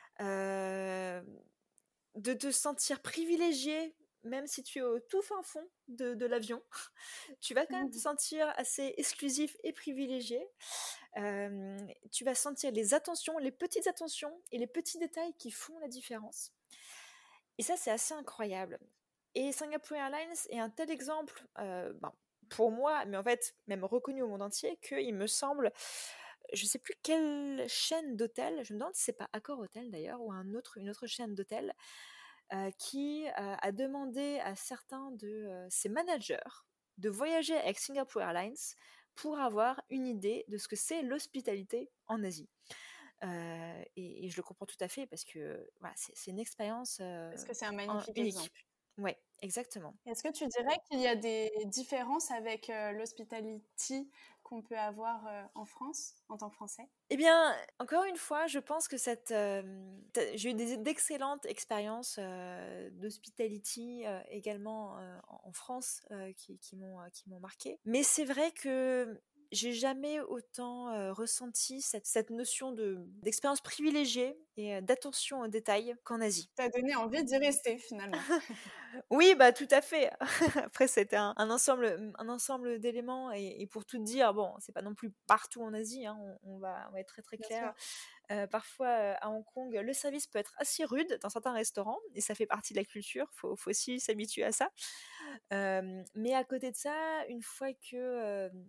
hem, de te sentir privilégié, même si tu es au tout fin fond de de l'avion. Tu vas quand même te sentir assez exclusif et privilégié. Hem, tu vas sentir les attentions, les petites attentions et les petits détails qui font la différence et ça, c'est assez incroyable et Singapore Airlines est un tel exemple, heu, ben, pour moi, mais en fait, même reconnu au monde entier, qu'il me semble je sais plus quelle chaîne d'hôtels, je me demande si c'est pas Accor Hôtel d'ailleurs ou un autre une autre chaîne d'hôtels, heu, qui, heu, a demandé à certains de, heu, ses managers de voyager avec Singapore Airlines pour avoir une idée de ce que c'est l'hospitalité en Asie. Heu et et je le comprends tout à fait parce que, voilà, c'est c'est une expérience, heu, Parce que c'est un en magnifique unique. exemple. Ouais, exactement. Est-ce que tu dirais qu'il y a des différences avec euh, l'hospitality qu'on peut avoir euh, en France, en tant que Français? Eh bien, encore une fois, je pense que cette, hem, t j'ai eu des d'excellentes expériences, heu, d'hospitality, heu, également, heu, en en France, heu, qui qui m'ont, heu, qui m'ont marquée. Mais c'est vrai que j'ai jamais autant, heu, ressenti cette cette notion de d'expérience privilégiée et heu, d'attention aux détails qu'en Asie. T'as donné envie d'y rester finalement. Oui, bah, tout à fait. Après, c'était un un ensemble, mmh, un ensemble d'éléments et et pour tout te dire, bon, c'est pas non plus partout en Asie, hein, on on va on va être très, très Bien clair. sûr. Heu, parfois, heu, à Hong Kong, le service peut être assez rude dans certains restaurants et ça fait partie de la culture, faut faut aussi s'habituer à ça. Hem, mais à côté de ça, une fois que, hem,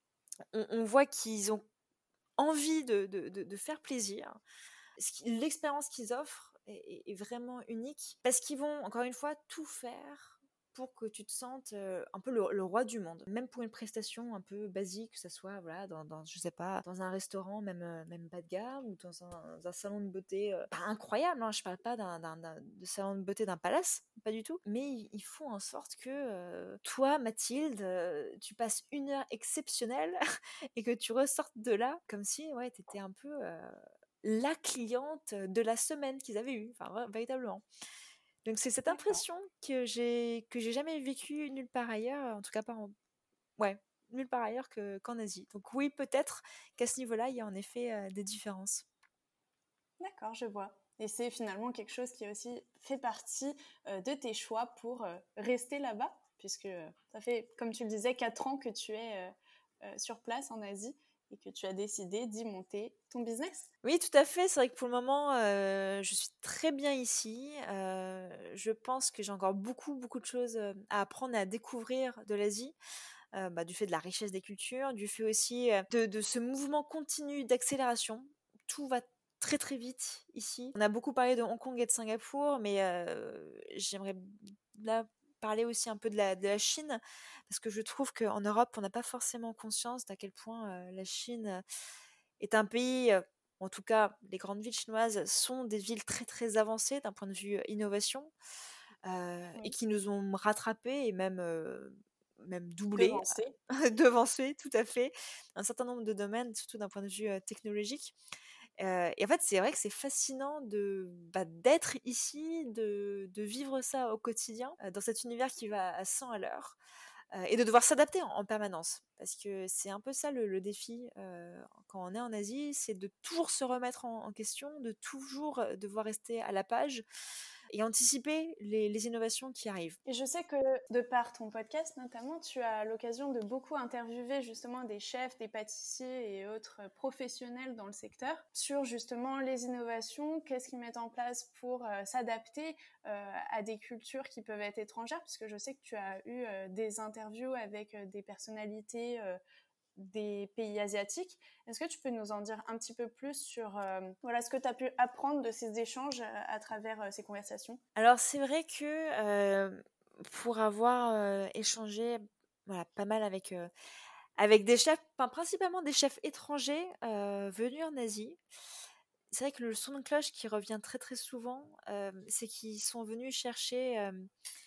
on on voit qu'ils ont envie de de de de faire plaisir, ce qui l'expérience qu'ils offrent est est est vraiment unique parce qu'ils vont, encore une fois, tout faire pour que tu te sentes, heu, un peu le le roi du monde. Même pour une prestation un peu basique, que ça soit, voilà, dans dans je sais pas, dans un restaurant même, heu, même bas de gamme ou dans un un salon de beauté, heu, pas incroyable, hein, je parle pas d'un d'un d'un de salon de beauté d'un palace, pas du tout, mais ils ils font en sorte que, heu, toi, Mathilde, heu, tu passes une heure exceptionnelle et que tu ressortes de là comme si, ouais, tu étais un peu, heu la cliente de la semaine qu'ils avaient eue, enfin vrai véritablement. Donc c'est cette D'accord. impression que j'ai que j'ai jamais vécue nulle part ailleurs, en tout cas pas en ouais, nulle part ailleurs que qu'en Asie. Donc oui, peut-être qu'à ce niveau-là, il y a en effet, heu, des différences. D'accord, je vois. Et c'est finalement quelque chose qui aussi fait partie euh, de tes choix pour euh, rester là-bas, puisque euh, ça fait, comme tu le disais, quatre ans que tu es euh, euh, sur place en Asie et que tu as décidé d'y monter ton business. Oui, tout à fait. C'est vrai que pour le moment, heu, je suis très bien ici. Heu, je pense que j'ai encore beaucoup, beaucoup de choses, heu, à apprendre et à découvrir de l'Asie, heu, bah, du fait de la richesse des cultures, du fait aussi, heu, de de ce mouvement continu d'accélération. Tout va très, très vite ici. On a beaucoup parlé de Hong Kong et de Singapour, mais heu, j'aimerais là parler aussi un peu de la de la Chine, parce que je trouve qu'en Europe, on n'a pas forcément conscience d'à quel point, heu, la Chine, heu, est un pays, heu, en tout cas, les grandes villes chinoises sont des villes très, très avancées d'un point de vue, heu, innovation, heu et Oui. qui nous ont rattrapés et même, heu, même doublés, Devancer. heu, devancés, tout à fait, un certain nombre de domaines, surtout d'un point de vue, heu, technologique, heu et en fait, c'est vrai que c'est fascinant de, bah, d'être ici, de de vivre ça au quotidien, heu, dans cet univers qui va à cent à l'heure, heu et de devoir s'adapter en en permanence. Parce que c'est un peu ça le le défi, heu, quand on est en Asie, c'est de toujours se remettre en en question, de toujours, heu, devoir rester à la page, et anticiper les, les innovations qui arrivent. Et je sais que de par ton podcast notamment, tu as l'occasion de beaucoup interviewer justement des chefs, des pâtissiers et autres professionnels dans le secteur sur justement les innovations, qu'est-ce qu'ils mettent en place pour euh, s'adapter euh, à des cultures qui peuvent être étrangères, puisque je sais que tu as eu euh, des interviews avec euh, des personnalités euh, des pays asiatiques. Est-ce que tu peux nous en dire un petit peu plus sur euh, voilà, ce que tu as pu apprendre de ces échanges à, à travers euh, ces conversations? Alors c'est vrai que euh, pour avoir euh, échangé voilà, pas mal avec, euh, avec des chefs, enfin, principalement des chefs étrangers euh, venus en Asie, c'est vrai que le son de cloche qui revient très très souvent, euh, c'est qu'ils sont venus chercher euh,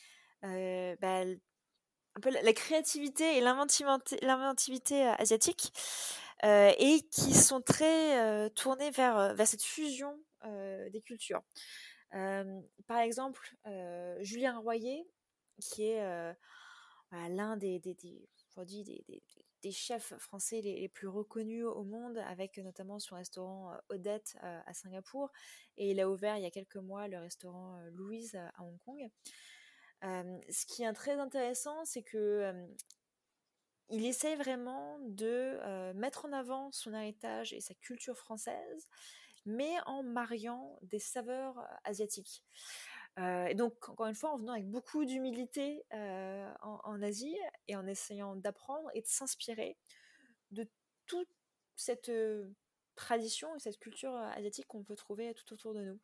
euh, bah, un peu la, la créativité et l'inventivité, l'inventivité euh, asiatique euh, et qui sont très euh, tournés vers, euh, vers cette fusion euh, des cultures. Euh, par exemple, euh, Julien Royer, qui est euh, voilà, l'un des, des, des, aujourd'hui des, des, des chefs français les, les plus reconnus au monde, avec notamment son restaurant euh, Odette euh, à Singapour, et il a ouvert il y a quelques mois le restaurant euh, Louise à, à Hong Kong. Euh, ce qui est très intéressant, c'est que euh, il essaie vraiment de euh, mettre en avant son héritage et sa culture française, mais en mariant des saveurs euh, asiatiques. Euh, et donc, encore une fois, en venant avec beaucoup d'humilité euh, en, en Asie et en essayant d'apprendre et de s'inspirer de toute cette euh, tradition et cette culture euh, asiatique qu'on peut trouver tout autour de nous.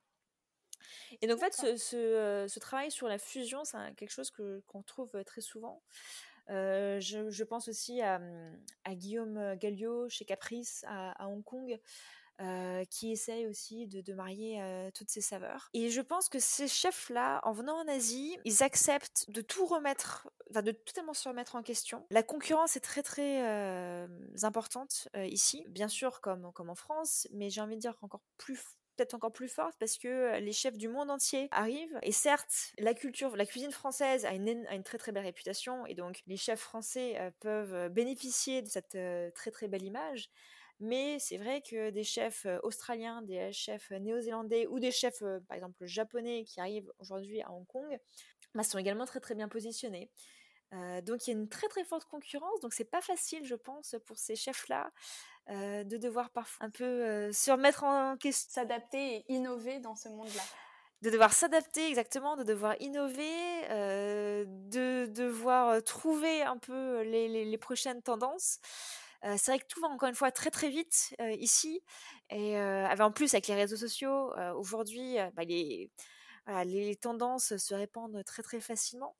Et donc, en fait, ce, ce, euh, ce travail sur la fusion, c'est un- quelque chose que, qu'on trouve euh, très souvent. Euh, je, je pense aussi à, à Guillaume Galliot chez Caprice à, à Hong Kong, euh, qui essaye aussi de, de marier euh, toutes ces saveurs. Et je pense que ces chefs-là, en venant en Asie, ils acceptent de tout remettre, enfin de totalement se remettre en question. La concurrence est très très euh, importante euh, ici, bien sûr comme, comme en France, mais j'ai envie de dire encore plus peut-être encore plus forte parce que les chefs du monde entier arrivent. Et certes, la culture, la cuisine française a une, a une très très belle réputation et donc les chefs français euh, peuvent bénéficier de cette euh, très très belle image. Mais c'est vrai que des chefs euh, australiens, des chefs néo-zélandais ou des chefs, euh, par exemple, japonais qui arrivent aujourd'hui à Hong Kong, bah, sont également très très bien positionnés. Euh, donc il y a une très très forte concurrence, donc c'est pas facile, je pense, pour ces chefs-là euh, de devoir parfois un peu euh, se remettre en question, S'adapter et innover dans ce monde-là. de devoir s'adapter exactement, de devoir innover, euh, de devoir trouver un peu les, les, les prochaines tendances. Euh, c'est vrai que tout va encore une fois très très vite euh, ici, et euh, avec- en plus avec les réseaux sociaux, euh, aujourd'hui, euh, bah, les, voilà, les tendances se répandent très très facilement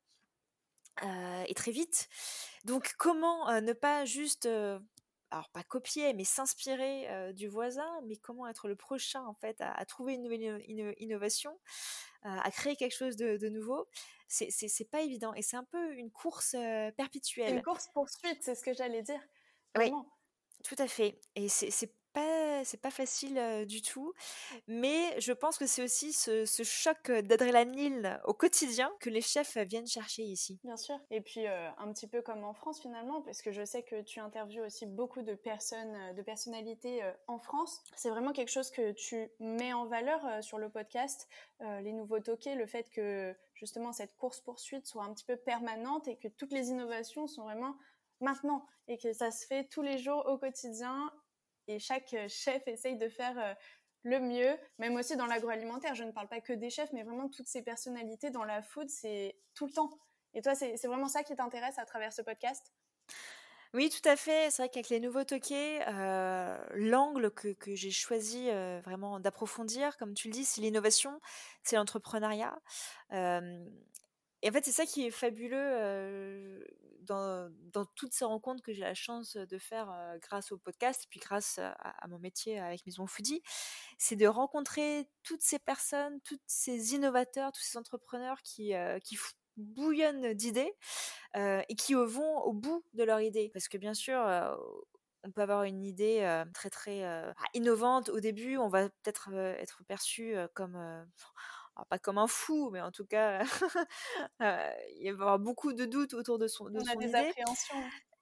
euh, et très vite. Donc comment euh, ne pas juste, euh, alors pas copier, mais s'inspirer euh, du voisin, mais comment être le prochain en fait à, à trouver une nouvelle inno- inno- innovation, euh, à créer quelque chose de, de nouveau, c'est, c'est, c'est pas évident et c'est un peu une course euh, C'est une perpétuelle. course-poursuite, c'est ce que j'allais dire, Oui, vraiment. tout à fait. Et c'est, c'est pas, c'est pas facile euh, du tout. Mais je pense que c'est aussi ce, ce choc d'adrénaline au quotidien que les chefs viennent chercher ici. Bien sûr. Et puis euh, un petit peu comme en France finalement, parce que je sais que tu interviews aussi beaucoup de personnes, euh, de personnalités euh, en France. C'est vraiment quelque chose que tu mets en valeur euh, sur le podcast, euh, les nouveaux toqués, le fait que justement cette course-poursuite soit un petit peu permanente et que toutes les innovations sont vraiment maintenant et que ça se fait tous les jours au quotidien et chaque euh, chef essaye de faire euh, le mieux, même aussi dans l'agroalimentaire. Je ne parle pas que des chefs, mais vraiment toutes ces personnalités dans la food, c'est tout le temps. Et toi, c'est, c'est vraiment ça qui t'intéresse à travers ce podcast? Oui, tout à fait. C'est vrai qu'avec les nouveaux toqués, euh, l'angle que, que j'ai choisi euh, vraiment d'approfondir, comme tu le dis, c'est l'innovation, c'est l'entrepreneuriat. Euh, et en fait, c'est ça qui est fabuleux euh, dans, dans toutes ces rencontres que j'ai la chance de faire euh, grâce au podcast, puis grâce à, à mon métier avec Maison Foodie, c'est de rencontrer toutes ces personnes, tous ces innovateurs, tous ces entrepreneurs qui, euh, qui f- bouillonnent d'idées euh, et qui vont au bout de leur idée. Parce que bien sûr, euh, on peut avoir une idée euh, très très euh, innovante au début, on va peut-être euh, être perçu euh, comme, euh, alors pas comme un fou, mais en tout cas, euh, il va y avoir beaucoup de doutes autour de son, de On a son des idée. appréhensions.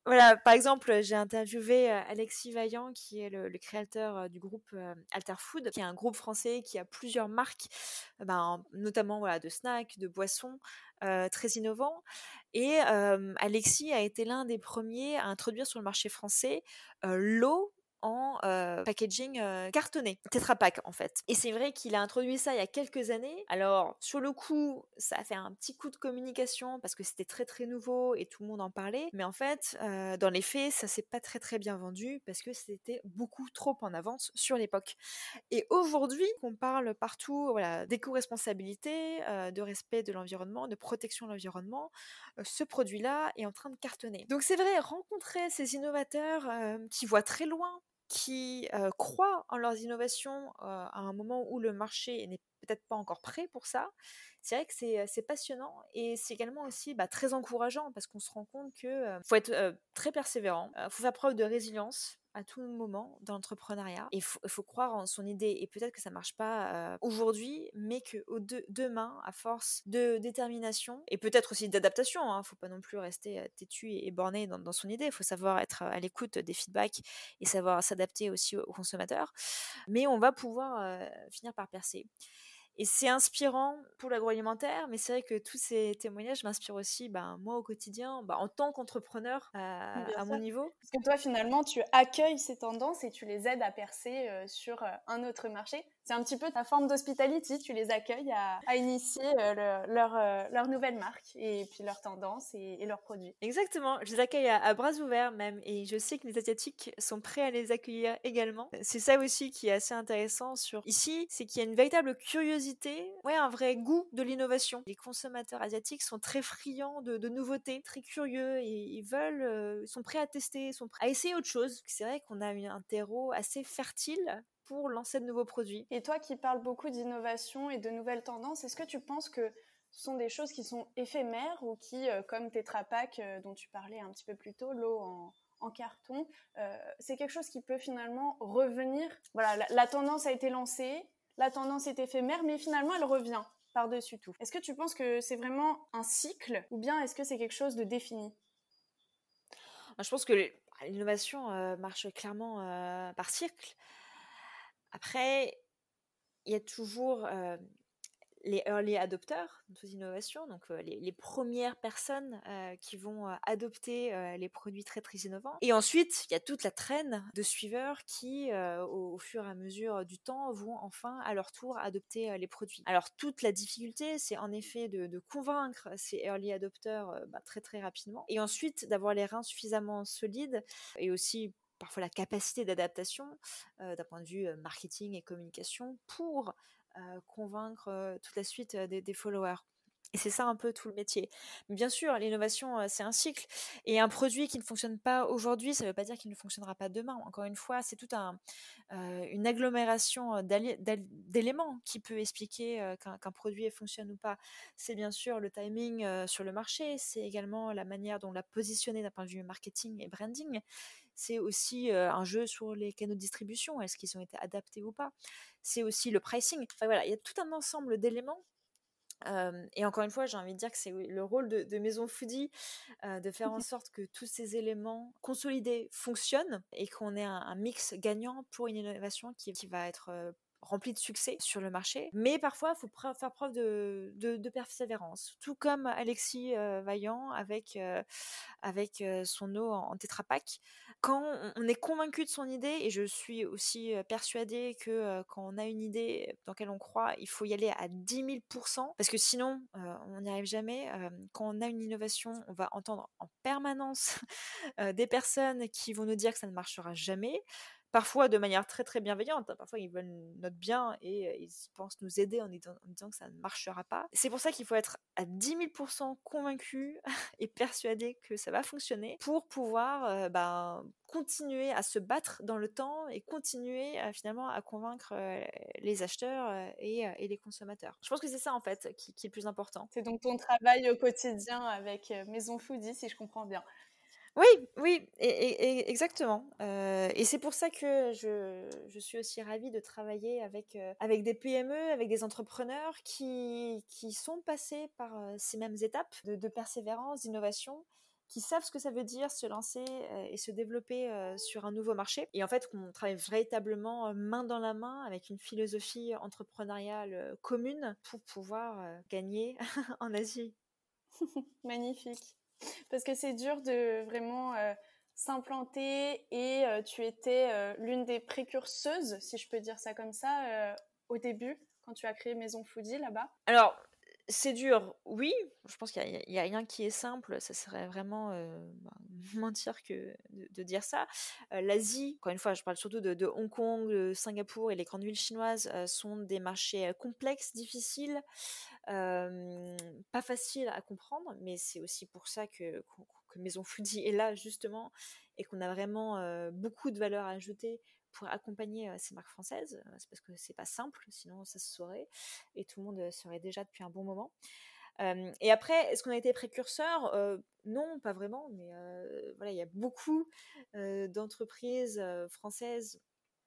Voilà, par exemple, j'ai interviewé euh, Alexis Vaillant, qui est le, le créateur euh, du groupe euh, Alter Food, qui est un groupe français qui a plusieurs marques, euh, ben, notamment voilà, de snacks, de boissons, euh, très innovants. Et euh, Alexis a été l'un des premiers à introduire sur le marché français euh, l'eau en euh, packaging euh, cartonné, Tetra Pak en fait. Et c'est vrai qu'il a introduit ça il y a quelques années. Alors sur le coup, ça a fait un petit coup de communication parce que c'était très très nouveau et tout le monde en parlait. Mais en fait, euh, dans les faits, ça s'est pas très très bien vendu parce que c'était beaucoup trop en avance sur l'époque. Et aujourd'hui, on parle partout voilà, d'éco-responsabilité, euh, de respect de l'environnement, de protection de l'environnement, euh, ce produit-là est en train de cartonner. Donc c'est vrai, rencontrer ces innovateurs euh, qui voient très loin, qui euh, croient en leurs innovations euh, à un moment où le marché n'est peut-être pas encore prêt pour ça, c'est vrai que c'est, c'est passionnant et c'est également aussi bah, très encourageant parce qu'on se rend compte qu'il euh, faut être euh, très persévérant, il euh, faut faire preuve de résilience à tout moment dans l'entrepreneuriat. Il faut, faut croire en son idée et peut-être que ça marche pas euh, aujourd'hui, mais que au de, demain, à force de détermination et peut-être aussi d'adaptation, hein, faut pas non plus rester euh, têtu et, et borné dans, dans son idée. Il faut savoir être à l'écoute des feedbacks et savoir s'adapter aussi aux, aux consommateurs. Mais on va pouvoir euh, finir par percer. Et c'est inspirant pour l'agroalimentaire, mais c'est vrai que tous ces témoignages m'inspirent aussi, ben, moi au quotidien, ben, en tant qu'entrepreneur euh, Bien à mon sûr. niveau. Parce que toi, finalement, tu accueilles ces tendances et tu les aides à percer euh, sur euh, un autre marché. C'est un petit peu ta forme d'hospitality, tu les accueilles à, à initier euh, le- leur, euh, leur nouvelle marque et puis leurs tendances et, et leurs produits. Exactement, je les accueille à, à bras ouverts même, et je sais que les Asiatiques sont prêts à les accueillir également. C'est ça aussi qui est assez intéressant sur ici, c'est qu'il y a une véritable curiosité, ouais, un vrai goût de l'innovation. Les consommateurs asiatiques sont très friands de, de nouveautés, très curieux, et ils veulent, euh, sont prêts à tester, sont prêts à essayer autre chose. C'est vrai qu'on a un terreau assez fertile pour lancer de nouveaux produits. Et toi qui parles beaucoup d'innovation et de nouvelles tendances, est-ce que tu penses que ce sont des choses qui sont éphémères ou qui, euh, comme Tetra Pak, euh, dont tu parlais un petit peu plus tôt, l'eau en, en carton, euh, c'est quelque chose qui peut finalement revenir. Voilà, la, la tendance a été lancée, la tendance est éphémère, mais finalement elle revient par-dessus tout. Est-ce que tu penses que c'est vraiment un cycle ou bien est-ce que c'est quelque chose de défini? Je pense que l'innovation euh, marche clairement euh, par cycle. Après, il y a toujours euh, les early adopters aux innovations, donc euh, les, les premières personnes euh, qui vont euh, adopter euh, les produits très très innovants. Et ensuite, il y a toute la traîne de suiveurs qui, euh, au, au fur et à mesure du temps, vont enfin à leur tour adopter euh, les produits. Alors toute la difficulté, c'est en effet de, de convaincre ces early adopters euh, bah, très très rapidement, et ensuite d'avoir les reins suffisamment solides et aussi parfois la capacité d'adaptation euh, d'un point de vue euh, marketing et communication pour euh, convaincre euh, toute la suite euh, des, des followers. Et c'est ça un peu tout le métier. Mais bien sûr, l'innovation, euh, c'est un cycle. Et un produit qui ne fonctionne pas aujourd'hui, ça ne veut pas dire qu'il ne fonctionnera pas demain. Encore une fois, c'est toute un, euh, une agglomération d'éléments qui peut expliquer euh, qu'un, qu'un produit fonctionne ou pas. C'est bien sûr le timing euh, sur le marché, c'est également la manière dont on l'a positionné d'un point de vue marketing et branding. C'est aussi euh, un jeu sur les canaux de distribution, est-ce qu'ils ont été adaptés ou pas. C'est aussi le pricing. Enfin voilà, il y a tout un ensemble d'éléments. Euh, et encore une fois, j'ai envie de dire que c'est le rôle de, de Maison Foodie euh, de faire en sorte que tous ces éléments consolidés fonctionnent et qu'on ait un, un mix gagnant pour une innovation qui, qui va être euh, remplie de succès sur le marché. Mais parfois, il faut pr- faire preuve de, de, de persévérance. Tout comme Alexis euh, Vaillant avec, euh, avec euh, son eau en, en Tetra Pak. Quand on, on est convaincu de son idée, et je suis aussi euh, persuadée que euh, quand on a une idée dans laquelle on croit, il faut y aller à dix mille pour cent parce que sinon, euh, on n'y arrive jamais. Euh, quand on a une innovation, on va entendre en permanence euh, des personnes qui vont nous dire que ça ne marchera jamais. Parfois de manière très très bienveillante, parfois ils veulent notre bien et euh, ils pensent nous aider en disant, en disant que ça ne marchera pas. C'est pour ça qu'il faut être à dix mille pour cent convaincu et persuadé que ça va fonctionner pour pouvoir euh, ben, continuer à se battre dans le temps et continuer à, finalement à convaincre euh, les acheteurs euh, et, euh, et les consommateurs. Je pense que c'est ça en fait qui, qui est le plus important. C'est donc ton travail au quotidien avec euh, Maison Foodie, si je comprends bien. Oui, oui, et, et- et- exactement. Euh, et c'est pour ça que je, je suis aussi ravie de travailler avec, euh, avec des P M E, avec des entrepreneurs qui, qui sont passés par euh, ces mêmes étapes de, de persévérance, d'innovation, qui savent ce que ça veut dire se lancer euh, et se développer euh, sur un nouveau marché. Et en fait, qu'on travaille véritablement euh, main dans la main avec une philosophie entrepreneuriale euh, commune pour pouvoir euh, gagner en Asie. Magnifique. Parce que c'est dur de vraiment euh, s'implanter et euh, tu étais euh, l'une des précurseuses, si je peux dire ça comme ça, euh, au début, quand tu as créé Maison Foodie là-bas. Alors, c'est dur, oui. Je pense qu'il n'y a, a, rien qui est simple. Ça serait vraiment euh, bah, mentir que de, de dire ça. Euh, L'Asie, encore une fois, je parle surtout de, de Hong Kong, de Singapour et les grandes villes chinoises euh, sont des marchés complexes, difficiles, euh, pas faciles à comprendre. Mais c'est aussi pour ça que, que, que Maison Foodie est là, justement, et qu'on a vraiment euh, beaucoup de valeur à ajouter pour accompagner euh, ces marques françaises. C'est parce que c'est pas simple, sinon ça se saurait et tout le monde serait déjà depuis un bon moment. Euh, et après, est-ce qu'on a été précurseur euh, Non, pas vraiment, mais euh, voilà, il y a beaucoup euh, d'entreprises euh, françaises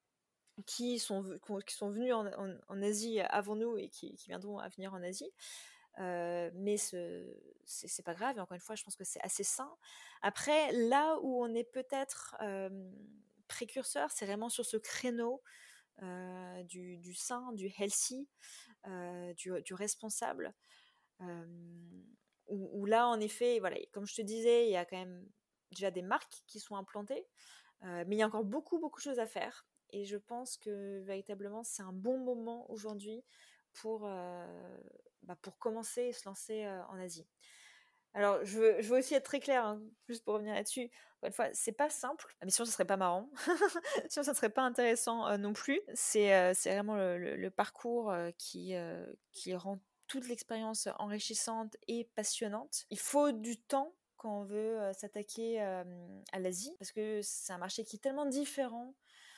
qui sont, qui sont venues en, en, en Asie avant nous et qui, qui viendront à venir en Asie. Euh, mais ce, c'est, c'est pas grave, et encore une fois, je pense que c'est assez sain. Après, là où on est peut-être euh, précurseur, c'est vraiment sur ce créneau euh, du, du sain, du healthy, euh, du, du responsable. Euh, où, où là, en effet, voilà, comme je te disais, il y a quand même déjà des marques qui sont implantées, euh, mais il y a encore beaucoup, beaucoup de choses à faire. Et je pense que véritablement, c'est un bon moment aujourd'hui pour, euh, bah, pour commencer et se lancer euh, en Asie. Alors, je veux, je veux aussi être très claire, hein, juste pour revenir là-dessus. Encore une fois, c'est pas simple, mais sinon, ça serait pas marrant. Sinon, ça serait pas intéressant euh, non plus. C'est, euh, c'est vraiment le, le, le parcours euh, qui, euh, qui rend toute l'expérience enrichissante et passionnante. Il faut du temps quand on veut euh, s'attaquer euh, à l'Asie, parce que c'est un marché qui est tellement différent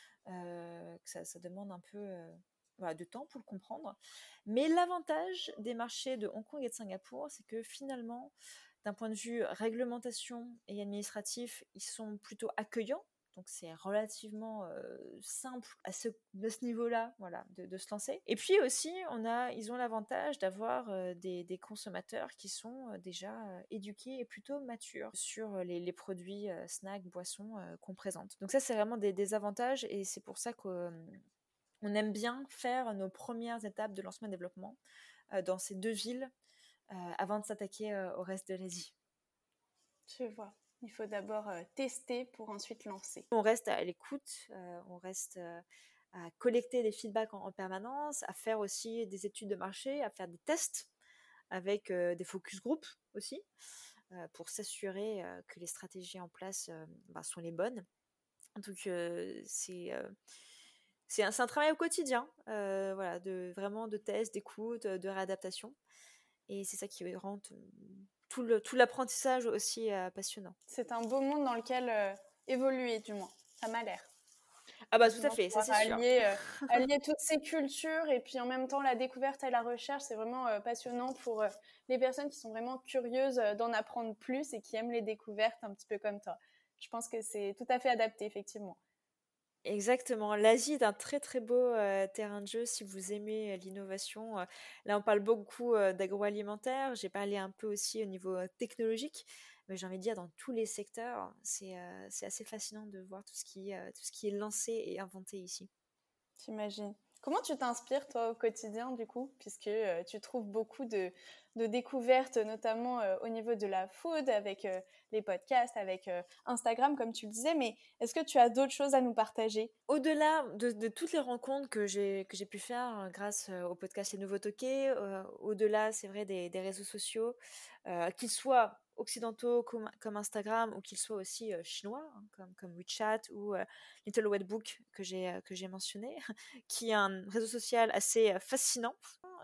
euh, que ça, ça demande un peu euh, voilà, de temps pour le comprendre. Mais l'avantage des marchés de Hong Kong et de Singapour, c'est que finalement, d'un point de vue réglementation et administratif, ils sont plutôt accueillants. Donc c'est relativement euh, simple à ce, de ce niveau-là, voilà, de, de se lancer. Et puis aussi, on a, ils ont l'avantage d'avoir euh, des, des consommateurs qui sont euh, déjà euh, éduqués et plutôt matures sur les, les produits euh, snacks, boissons euh, qu'on présente. Donc ça, c'est vraiment des, des avantages, et c'est pour ça qu'on on aime bien faire nos premières étapes de lancement et développement euh, dans ces deux villes euh, avant de s'attaquer euh, au reste de l'Asie. Je vois. Il faut d'abord euh, tester pour ensuite lancer. On reste à l'écoute, euh, on reste euh, à collecter des feedbacks en, en permanence, à faire aussi des études de marché, à faire des tests avec euh, des focus group aussi, euh, pour s'assurer euh, que les stratégies en place euh, bah, sont les bonnes. Donc euh, c'est, euh, c'est, un, c'est un travail au quotidien, euh, voilà, de, vraiment de tests, d'écoute, de réadaptation. Et c'est ça qui rend tout, le, tout l'apprentissage aussi euh, passionnant. C'est un beau monde dans lequel euh, évoluer, du moins. Ça m'a l'air. Ah bah tout à fait, ça c'est sûr. Allier, euh, allier toutes ces cultures et puis en même temps la découverte et la recherche, c'est vraiment euh, passionnant pour euh, les personnes qui sont vraiment curieuses euh, d'en apprendre plus et qui aiment les découvertes un petit peu comme toi. Je pense que c'est tout à fait adapté, effectivement. Exactement. L'Asie est un très très beau euh, terrain de jeu si vous aimez euh, l'innovation. Euh, là, on parle beaucoup euh, d'agroalimentaire. J'ai parlé un peu aussi au niveau euh, technologique, mais j'ai envie de dire dans tous les secteurs, c'est euh, c'est assez fascinant de voir tout ce qui euh, tout ce qui est lancé et inventé ici. J'imagine. Comment tu t'inspires, toi, au quotidien, du coup, puisque euh, tu trouves beaucoup de, de découvertes, notamment euh, au niveau de la food, avec euh, les podcasts, avec euh, Instagram, comme tu le disais, mais est-ce que tu as d'autres choses à nous partager? Au-delà de, de toutes les rencontres que j'ai que j'ai pu faire euh, grâce euh, au podcast Les Nouveaux Toqués, euh, au-delà, c'est vrai, des, des réseaux sociaux, euh, qu'ils soient occidentaux comme, comme Instagram, ou qu'ils soient aussi euh, chinois, hein, comme, comme WeChat ou euh, Little Red Book que j'ai euh, que j'ai mentionné, qui est un réseau social assez euh, fascinant.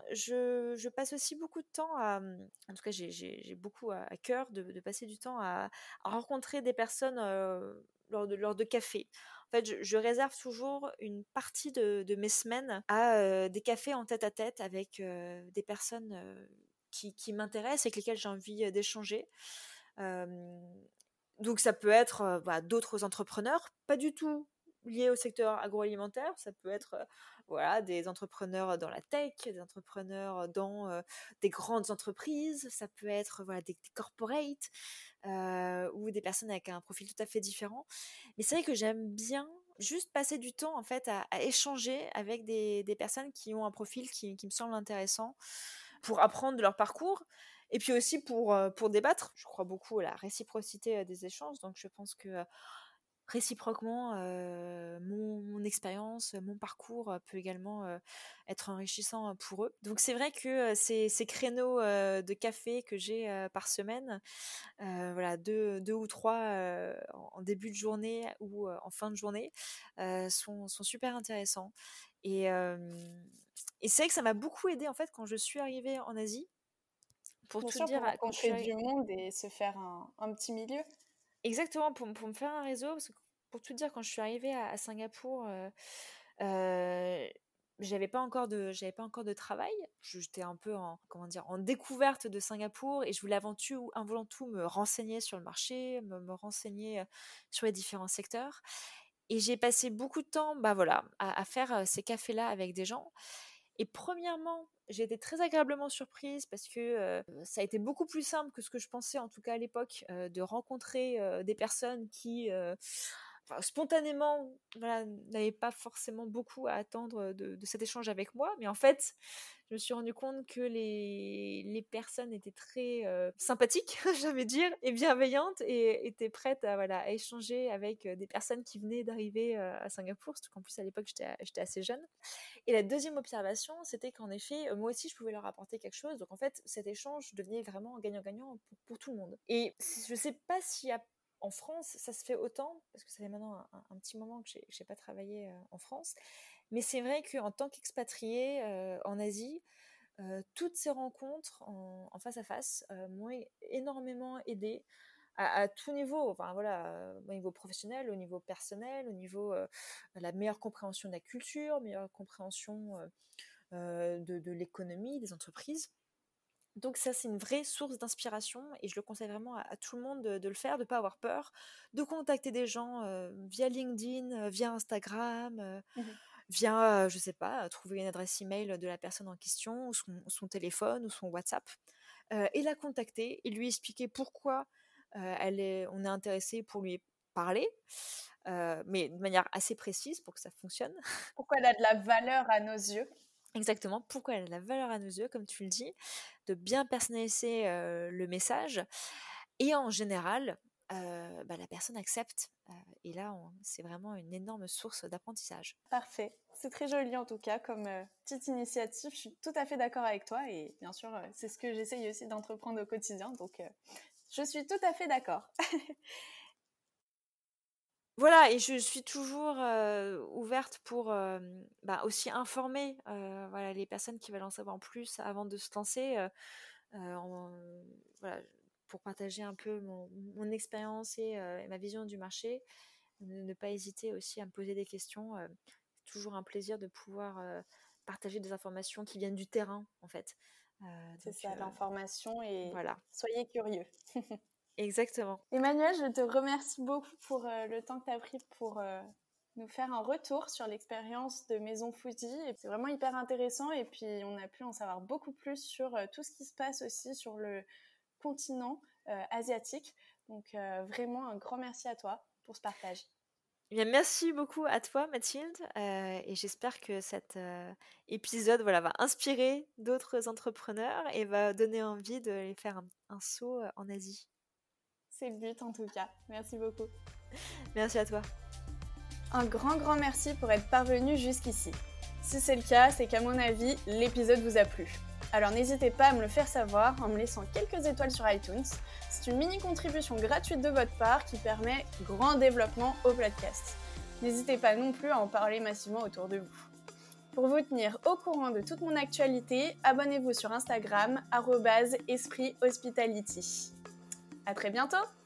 Je, je passe aussi beaucoup de temps à, en tout cas j'ai, j'ai, j'ai beaucoup à, à cœur de, de passer du temps à, à rencontrer des personnes euh, lors de lors de cafés. En fait, je, je réserve toujours une partie de, de mes semaines à euh, des cafés en tête-à-tête avec euh, des personnes euh, qui, qui m'intéressent, avec lesquelles j'ai envie euh, d'échanger. Euh, donc ça peut être euh, bah, d'autres entrepreneurs, pas du tout liés au secteur agroalimentaire. Ça peut être euh, voilà, des entrepreneurs dans la tech, des entrepreneurs dans euh, des grandes entreprises, ça peut être voilà, des, des corporates euh, ou des personnes avec un profil tout à fait différent. Mais c'est vrai que j'aime bien juste passer du temps en fait à, à échanger avec des, des personnes qui ont un profil qui, qui me semble intéressant pour apprendre de leur parcours et puis aussi pour, euh, pour débattre. Je crois beaucoup à la réciprocité euh, des échanges, donc je pense que euh, réciproquement, euh, mon, mon expérience, mon parcours euh, peut également euh, être enrichissant euh, pour eux. Donc c'est vrai que euh, ces, ces créneaux euh, de café que j'ai euh, par semaine, euh, voilà, deux, deux ou trois euh, en, en début de journée ou euh, en fin de journée, euh, sont, sont super intéressants. Et, euh, et c'est vrai que ça m'a beaucoup aidé en fait quand je suis arrivée en Asie. Pour Bien tout sûr, dire, pour quand je suis rencontrer arri- du monde et se faire un, un petit milieu. exactement pour, pour me faire un réseau, parce que pour tout dire, quand je suis arrivée à, à Singapour, euh, euh, j'avais pas encore de j'avais pas encore de travail. J'étais un peu en comment dire en découverte de Singapour et je voulais avant tout avant tout me renseigner sur le marché, me, me renseigner euh, sur les différents secteurs. Et j'ai passé beaucoup de temps, bah voilà, à, à faire euh, ces cafés-là avec des gens. Et premièrement, j'ai été très agréablement surprise parce que euh, ça a été beaucoup plus simple que ce que je pensais, en tout cas à l'époque, euh, de rencontrer euh, des personnes qui, euh, enfin, spontanément, voilà, n'avaient pas forcément beaucoup à attendre de, de cet échange avec moi. Mais en fait, je me suis rendu compte que les, les personnes étaient très euh, sympathiques, j'allais dire, et bienveillantes et étaient prêtes à, voilà, à échanger avec euh, des personnes qui venaient d'arriver euh, à Singapour, surtout qu'en plus à l'époque j'étais, j'étais assez jeune. Et la deuxième observation, c'était qu'en effet, euh, moi aussi, je pouvais leur apporter quelque chose. Donc en fait, cet échange devenait vraiment gagnant-gagnant pour, pour tout le monde. Et je ne sais pas si à, en France, ça se fait autant, parce que ça fait maintenant un, un petit moment que je n'ai pas travaillé euh, en France. Mais c'est vrai qu'en tant qu'expatriée euh, en Asie, euh, toutes ces rencontres en, en face à face euh, m'ont énormément aidée à, à tout niveau, enfin voilà, euh, au niveau professionnel, au niveau personnel, au niveau euh, de la meilleure compréhension de la culture, meilleure compréhension euh, euh, de, de l'économie, des entreprises. Donc ça, c'est une vraie source d'inspiration et je le conseille vraiment à, à tout le monde de, de le faire, de ne pas avoir peur, de contacter des gens euh, via LinkedIn, euh, via Instagram, euh, Mhm. via, euh, je sais pas, trouver une adresse email de la personne en question, ou son, son téléphone, ou son WhatsApp, euh, et la contacter et lui expliquer pourquoi euh, elle est, on est intéressé pour lui parler, euh, mais de manière assez précise pour que ça fonctionne. Pourquoi elle a de la valeur à nos yeux. Exactement, pourquoi elle a de la valeur à nos yeux, comme tu le dis, de bien personnaliser euh, le message. Et en général, euh, bah, la personne accepte. Euh, et là, on, c'est vraiment une énorme source d'apprentissage. Parfait. C'est très joli en tout cas comme euh, petite initiative. Je suis tout à fait d'accord avec toi et bien sûr, euh, c'est ce que j'essaye aussi d'entreprendre au quotidien. Donc, euh, je suis tout à fait d'accord. Voilà, et je suis toujours euh, ouverte pour euh, bah, aussi informer euh, voilà, les personnes qui veulent en savoir plus avant de se lancer, euh, euh, en- voilà, pour partager un peu mon, mon expérience et, euh, et ma vision du marché. Ne, ne pas hésiter aussi à me poser des questions. euh, c'est toujours un plaisir de pouvoir euh, partager des informations qui viennent du terrain, en fait. Euh, C'est donc ça, euh, l'information et voilà, soyez curieux. exactement. Emmanuel, je te remercie beaucoup pour euh, le temps que tu as pris pour euh, nous faire un retour sur l'expérience de Maison Foodie. Et c'est vraiment hyper intéressant et puis on a pu en savoir beaucoup plus sur euh, tout ce qui se passe aussi sur le continent euh, asiatique. Donc euh, vraiment un grand merci à toi pour ce partage. Eh bien, merci beaucoup à toi, Mathilde, euh, et j'espère que cet euh, épisode voilà, va inspirer d'autres entrepreneurs et va donner envie de les faire un, un saut euh, en Asie. C'est le but en tout cas. Merci beaucoup. Merci à toi. Un grand grand merci pour être parvenu jusqu'ici. Si c'est le cas, c'est qu'à mon avis, l'épisode vous a plu. Alors n'hésitez pas à me le faire savoir en me laissant quelques étoiles sur iTunes. C'est une mini contribution gratuite de votre part qui permet grand développement au podcast. N'hésitez pas non plus à en parler massivement autour de vous. Pour vous tenir au courant de toute mon actualité, abonnez-vous sur Instagram arobase esprit hospitality. À très bientôt!